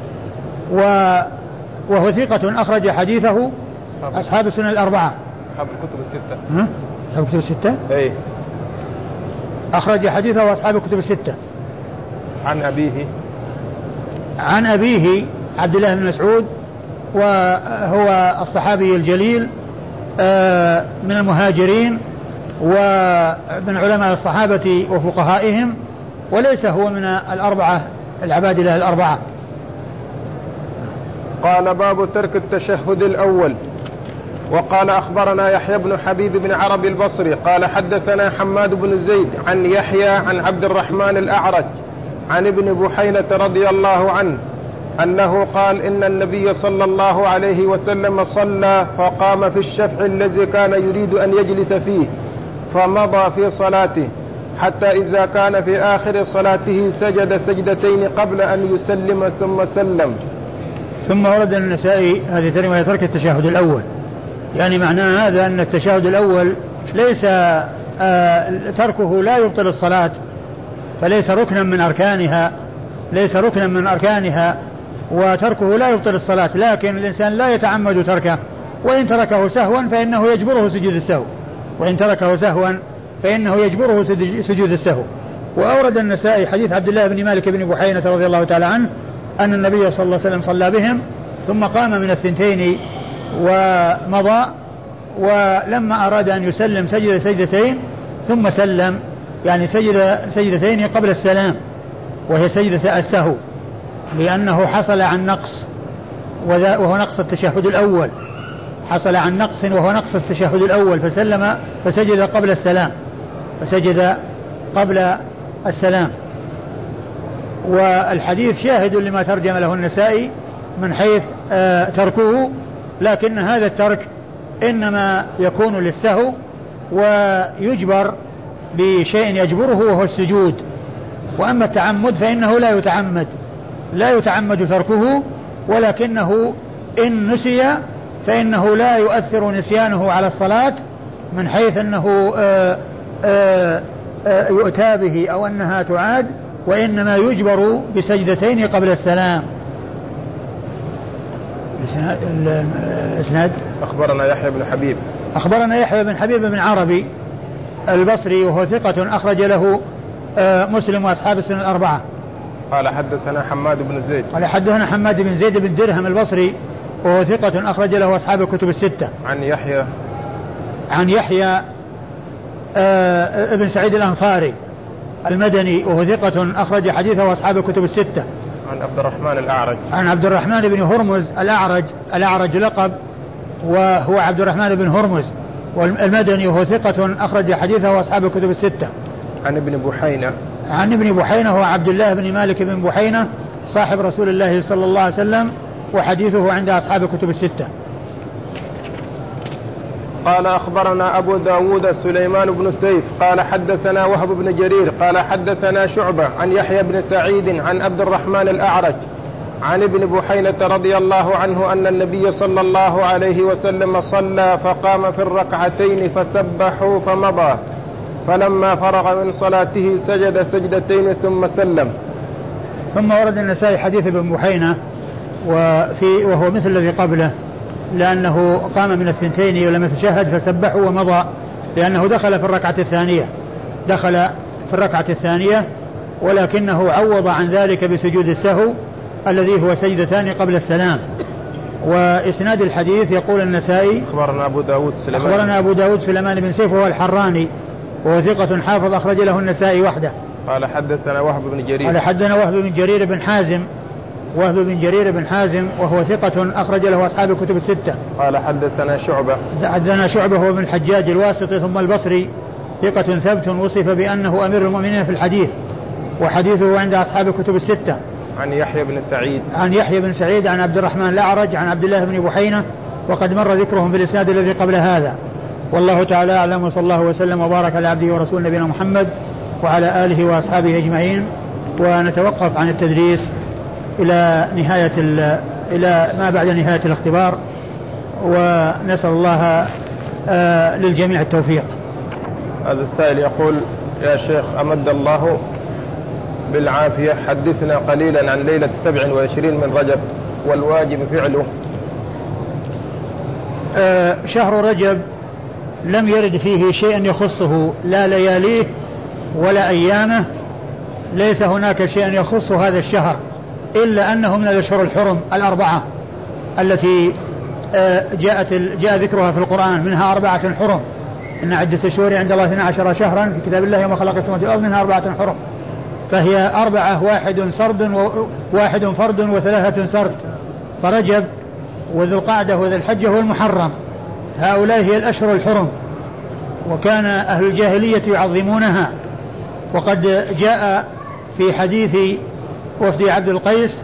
وهو ثقة أخرج حديثه أصحاب السنن الأربعة أصحاب الكتب الستة. ها؟ أصحاب الكتب الستة؟ أي أخرج حديثه أصحاب الكتب الستة. عن أبيه عن أبيه عبد الله بن مسعود، وهو الصحابي الجليل من المهاجرين ومن علماء الصحابة وفقهائهم، وليس هو من الأربعة العباد له الأربعة. قال باب ترك التشهد الأول. وقال أخبرنا يحيى بن حبيب بن عربي البصري قال حدثنا حماد بن زيد عن يحيى عن عبد الرحمن الأعرج عن ابن بحينة رضي الله عنه أنه قال إن النبي صلى الله عليه وسلم صلى فقام في الشفع الذي كان يريد أن يجلس فيه، فمضى في صلاته حتى إذا كان في آخر صلاته سجد سجدتين قبل أن يسلم ثم سلم. ثم ورد النسائي هذه ترجمة ترك التشهد الأول، يعني معناه هذا أن التشهد الأول ليس آه تركه لا يبطل الصلاة، فليس ركنا من أركانها ليس ركنا من أركانها وتركه لا يبطل الصلاة، لكن الإنسان لا يتعمد تركه، وإن تركه سهوا فإنه يجبره سجود السهو وإن تركه سهوا فإنه يجبره سجود السهو. وأورد النسائي حديث عبد الله بن مالك بن بحينة رضي الله تعالى عنه أن النبي صلى الله عليه وسلم صلى بهم ثم قام من الثنتين ومضى، ولما أراد أن يسلم سجد سجدتين ثم سلم، يعني سجد سجدتين قبل السلام وهي سجدة السهو، لأنه حصل عن نقص وهو نقص التشهد الأول، حصل عن نقص وهو نقص التشهد الأول فسلم فسجد قبل السلام فسجد قبل السلام. والحديث شاهد لما ترجم له النسائي من حيث آه تركه، لكن هذا الترك إنما يكون للسهو ويجبر بشيء يجبره وهو السجود. وأما التعمد فإنه لا يتعمد لا يتعمد تركه، ولكنه إن نسي فإنه لا يؤثر نسيانه على الصلاة من حيث أنه آآ آآ آآ يؤتى به أو أنها تعاد، وإنما يجبر بسجدتين قبل السلام. الإسناد أخبرنا يحيى بن حبيب أخبرنا يحيى بن حبيب بن عربي البصري وهو ثقة أخرج له مسلم وأصحاب السنن الأربعة. قال حدثنا حماد بن زيد قال حدثنا حماد بن زيد بن درهم البصري وهو ثقة أخرج له أصحاب الكتب الستة. عن يحيى عن يحيى آه ابن سعيد الأنصاري المدني وهو ثقة أخرج حديثه وأصحاب الكتب الستة. عن عبد الرحمن الأعرج عن عبد الرحمن بن هرمز الأعرج الأعرج لقب وهو عبد الرحمن بن هرمز والمدني وهو ثقة أخرج حديثه وأصحاب الكتب الستة. عن ابن بحينة عن ابن بحينة هو عبد الله بن مالك بن بحينة صاحب رسول الله صلى الله عليه وسلم وحديثه عند أصحاب الكتب الستة. قال أخبرنا أبو داود سليمان بن سيف قال حدثنا وهب بن جرير قال حدثنا شعبة عن يحيى بن سعيد عن عبد الرحمن الأعرج عن ابن بحينة رضي الله عنه أن النبي صلى الله عليه وسلم صلى فقام في الركعتين فسبحوا فمضى، فلما فرغ من صلاته سجد سجدتين ثم سلم. ثم ورد النسائي حديث ابن بحينة وفي وهو مثل الذي قبله، لأنه قام من الثنتين ولم يتشهد فسبحوا ومضى، لأنه دخل في الركعة الثانية دخل في الركعة الثانية ولكنه عوض عن ذلك بسجود السهو الذي هو سجدتان قبل السلام. وإسناد الحديث يقول النسائي أخبرنا أبو داود سليمان أخبرنا أبو داود سليمان بن سيف وهو الحراني وهو ثقة حافظ أخرج له النسائي وحده. قال حدثنا وهب بن جرير قال حدثنا وهب بن جرير بن حازم وهب بن جرير بن حازم وهو ثقة أخرج له أصحاب الكتب الستة. قال حدثنا شعبة حدثنا شعبة هو بن الحجاج الواسطي ثم البصري ثقة ثبت وصف بأنه أمير المؤمنين في الحديث وحديثه عند أصحاب الكتب الستة. عن يحيى بن سعيد عن يحيى بن سعيد عن عبد الرحمن الأعرج عن عبد الله بن بحينة وقد مر ذكرهم في الإسناد الذي قبل هذا. والله تعالى أعلم وصلى الله وسلم وبارك على عبده ورسول نبينا محمد وعلى آله وأصحابه أجمعين. ونتوقف عن التدريس إلى نهاية إلى ما بعد نهاية الاختبار، ونسأل الله آه للجميع التوفيق. هذا السائل يقول: يا شيخ أمد الله بالعافية، حدثنا قليلا عن ليلة سبع وعشرين من رجب والواجب فعله. آه شهر رجب لم يرد فيه شيء يخصه، لا لياليه ولا أيامه، ليس هناك شيء يخص هذا الشهر إلا أنه من الأشهر الحرم الأربعة التي جاءت جاء ذكرها في القرآن، منها أربعة حرم، إن عدة الشهور عند الله اثنا عشر شهرا في كتاب الله يوم خلق السماوات والأرض منها أربعة حرم، فهي أربعة واحد سرد وواحد فرد وثلاثة سرد، فرجب وذو القعدة وذو الحجة والمحرم، هؤلاء هي الأشهر الحرم، وكان أهل الجاهلية يعظمونها. وقد جاء في حديث وفد عبد القيس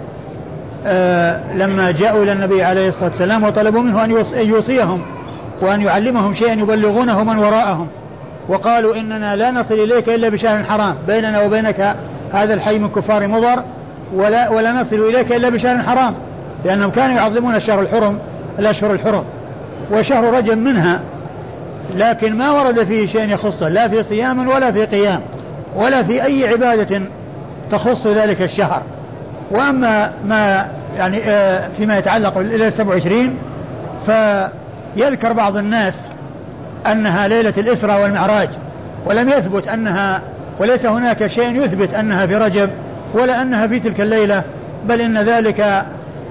آه لما جاءوا إلى النبي عليه الصلاة والسلام وطلبوا منه أن يوصيهم وأن يعلمهم شيئا يبلغونه من وراءهم، وقالوا إننا لا نصل إليك إلا بشهر حرام، بيننا وبينك هذا الحي من كفار مضر، ولا, ولا نصل إليك إلا بشهر حرام، لأنهم كانوا يعظمون الشهر الحرم الأشهر الحرم، وشهر رجب منها، لكن ما ورد فيه شيء يخصه لا في صيام ولا في قيام ولا في أي عبادة تخص ذلك الشهر. وأما ما يعني فيما يتعلق بالليلة السبع وعشرين فيذكر بعض الناس أنها ليلة الإسراء والمعراج، ولم يثبت أنها، وليس هناك شيء يثبت أنها في رجب ولا أنها في تلك الليلة، بل إن ذلك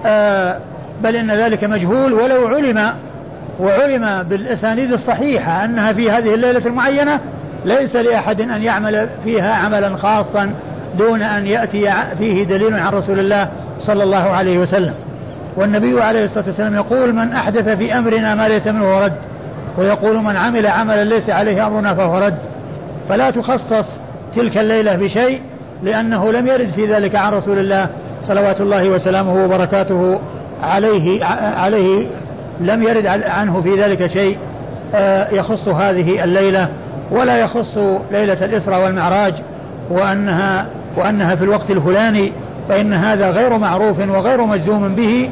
بل إن ذلك مجهول، ولو علم وعلم بالأسانيد الصحيحة أنها في هذه الليلة المعينة ليس لأحد أن يعمل فيها عملا خاصا دون أن يأتي فيه دليل عن رسول الله صلى الله عليه وسلم. والنبي عليه الصلاة والسلام يقول: من أحدث في أمرنا ما ليس منه رد، ويقول: من عمل عملا ليس عليه أمرنا فهو رد. فلا تخصص تلك الليلة بشيء لأنه لم يرد في ذلك عن رسول الله صلوات الله وسلامه وبركاته عليه عليه لم يرد عنه في ذلك شيء يخص هذه الليلة، ولا يخص ليلة الإسراء والمعراج وأنها, وأنها في الوقت الفلاني، فإن هذا غير معروف وغير مجزوم به.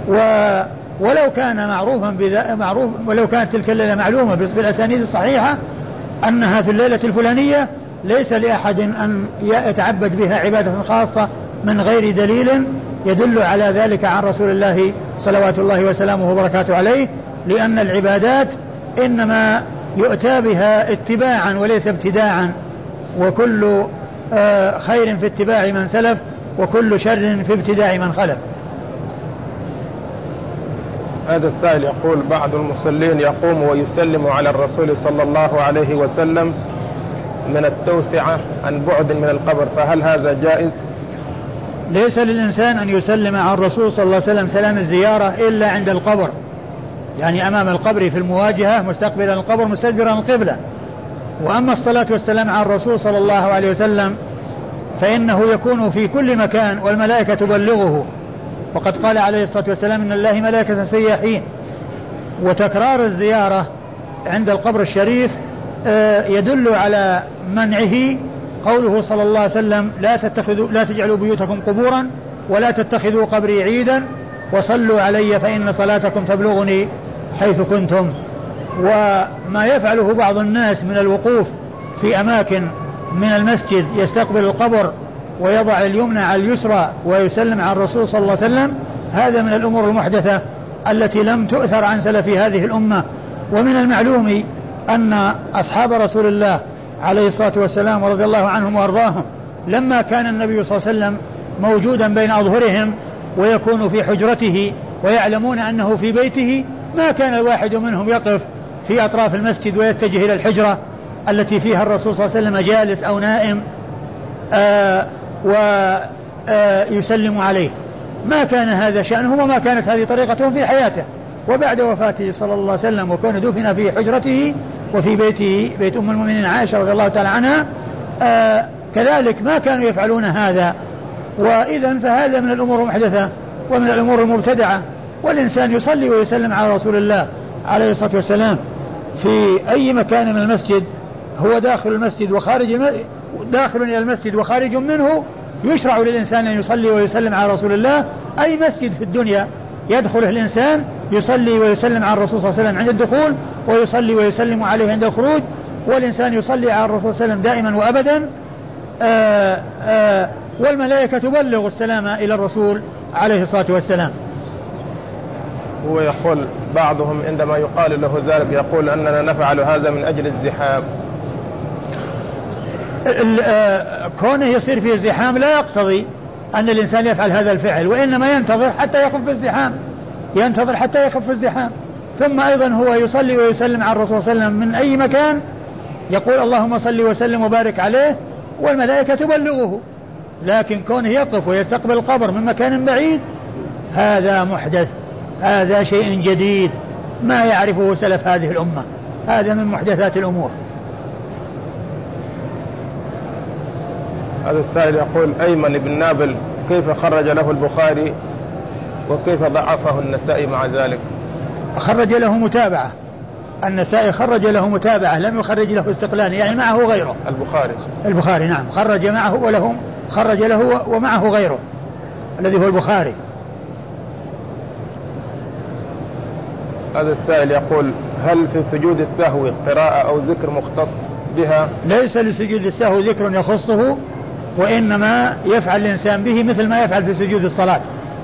ولو كان معروفا معروف ولو كانت تلك الليلة معلومة بالأسانيد الصحيحة أنها في الليلة الفلانية، ليس لأحد أن يتعبد بها عبادة خاصة من غير دليل يدل على ذلك عن رسول الله صلوات الله وسلامه وبركاته عليه، لأن العبادات إنما يؤتى بها اتباعا وليس ابتداعا، وكل خير في اتباع من سلف وكل شر في ابتداع من خلف. هذا السائل يقول: بعض المصلين يقوم ويسلم على الرسول صلى الله عليه وسلم من التوسعة عن بعد من القبر، فهل هذا جائز؟ ليس للإنسان أن يسلم على الرسول صلى الله عليه وسلم سلام الزيارة إلا عند القبر، يعني أمام القبر في المواجهة مستقبلا القبر مستدبرا القبلة. وأما الصلاة والسلام على الرسول صلى الله عليه وسلم فإنه يكون في كل مكان والملائكة تبلغه، وقد قال عليه الصلاة والسلام: إن الله ملائكة سياحين. وتكرار الزيارة عند القبر الشريف يدل على منعه قوله صلى الله عليه وسلم لا تتخذوا لا تجعلوا بيوتكم قبورا ولا تتخذوا قبري عيدا وصلوا علي فإن صلاتكم تبلغني حيث كنتم. وما يفعله بعض الناس من الوقوف في أماكن من المسجد يستقبل القبر ويضع اليمنى على اليسرى ويسلم على الرسول صلى الله عليه وسلم، هذا من الأمور المحدثة التي لم تؤثر عن سلف هذه الأمة. ومن المعلوم أن أصحاب رسول الله عليه الصلاة والسلام ورضي الله عنهم وأرضاهم لما كان النبي صلى الله عليه وسلم موجودا بين أظهرهم ويكون في حجرته ويعلمون أنه في بيته، ما كان الواحد منهم يقف في أطراف المسجد ويتجه إلى الحجرة التي فيها الرسول صلى الله عليه وسلم جالس أو نائم آه ويسلم آه عليه، ما كان هذا شأنه وما كانت هذه طريقتهم في حياته. وبعد وفاته صلى الله عليه وسلم وكان دفن في حجرته وفي بيته بيت أم المؤمنين عائشة رضي الله تعالى عنها آه كذلك ما كانوا يفعلون هذا. وإذن فهذا من الأمور المحدثة ومن الأمور المبتدعة، والإنسان يصلي ويسلم على رسول الله عليه الصلاة والسلام في أي مكان من المسجد، هو داخل المسجد وخارج المسجد، داخل إلى المسجد وخارج منه، يشرع للإنسان أن يصلي ويسلم على رسول الله. أي مسجد في الدنيا يدخله الإنسان يصلي ويسلم على الرسول صلى الله عليه وسلم عند الدخول ويصلي ويسلم عليه عند الخروج، والإنسان يصلي على الرسول صلى الله عليه وسلم دائما وأبدا. آآ آآ والملائكة تبلغ السلام إلى الرسول عليه الصلاة والسلام. هو يقول بعضهم عندما يقال له ذلك يقول أننا نفعل هذا من أجل الزحام. كونه يصير فيه الزحام لا يقتضي أن الإنسان يفعل هذا الفعل، وإنما ينتظر حتى يخف الزحام، ينتظر حتى يخف الزحام. ثم أيضا هو يصلي ويسلم على الرسول صلى الله عليه وسلم من أي مكان، يقول اللهم صل وسلم وبارك عليه والملائكة تبلغه. لكن كونه يقف ويستقبل القبر من مكان بعيد هذا محدث، هذا شيء جديد ما يعرفه سلف هذه الأمة، هذا من محدثات الأمور. هذا السائل يقول أيمن بن نابل كيف خرج له البخاري وكيف ضعفه النسائي مع ذلك؟ خرج له متابعة، النسائي خرج له متابعة لم يخرج له استقلال، يعني معه غيره. البخاري البخاري نعم خرج معه وله خرج له ومعه غيره الذي هو البخاري. هذا السائل يقول هل في سجود السهو قراءة أو ذكر مختص بها؟ ليس لسجود السهو ذكر يخصه، وإنما يفعل الإنسان به مثل ما يفعل في سجود الصلاة.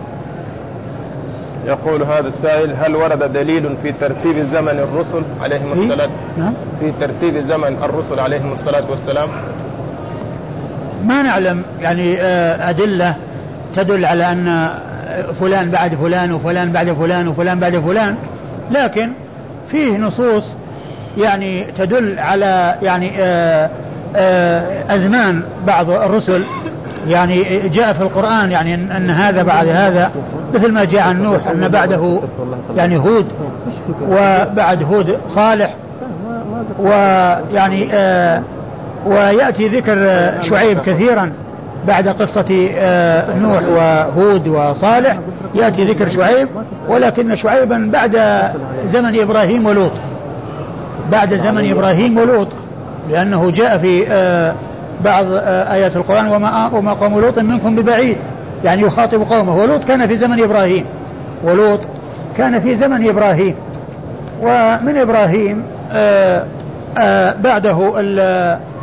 يقول هذا السائل هل ورد دليل في ترتيب زمن الرسل عليهم الصلاة نعم في ترتيب زمن الرسل عليهم الصلاة والسلام؟ ما نعلم يعني أدلة تدل على أن فلان بعد فلان وفلان بعد فلان وفلان بعد فلان، لكن فيه نصوص يعني تدل على يعني أزمان بعض الرسل، يعني جاء في القرآن يعني أن هذا بعد هذا، مثل ما جاء عن نوح أن بعده يعني هود وبعد هود صالح، ويعني آه ويأتي ذكر شعيب كثيرا بعد قصة آه نوح وهود وصالح، يأتي ذكر شعيب، ولكن شعيبا بعد زمن إبراهيم ولوط، بعد زمن إبراهيم ولوط، لأنه جاء في آه بعض آه آيات القرآن وما, وما قوم لوط منكم ببعيد، يعني يخاطب قومه. ولوط كان في زمن إبراهيم، ولوط كان في زمن إبراهيم، ومن إبراهيم آه آه بعده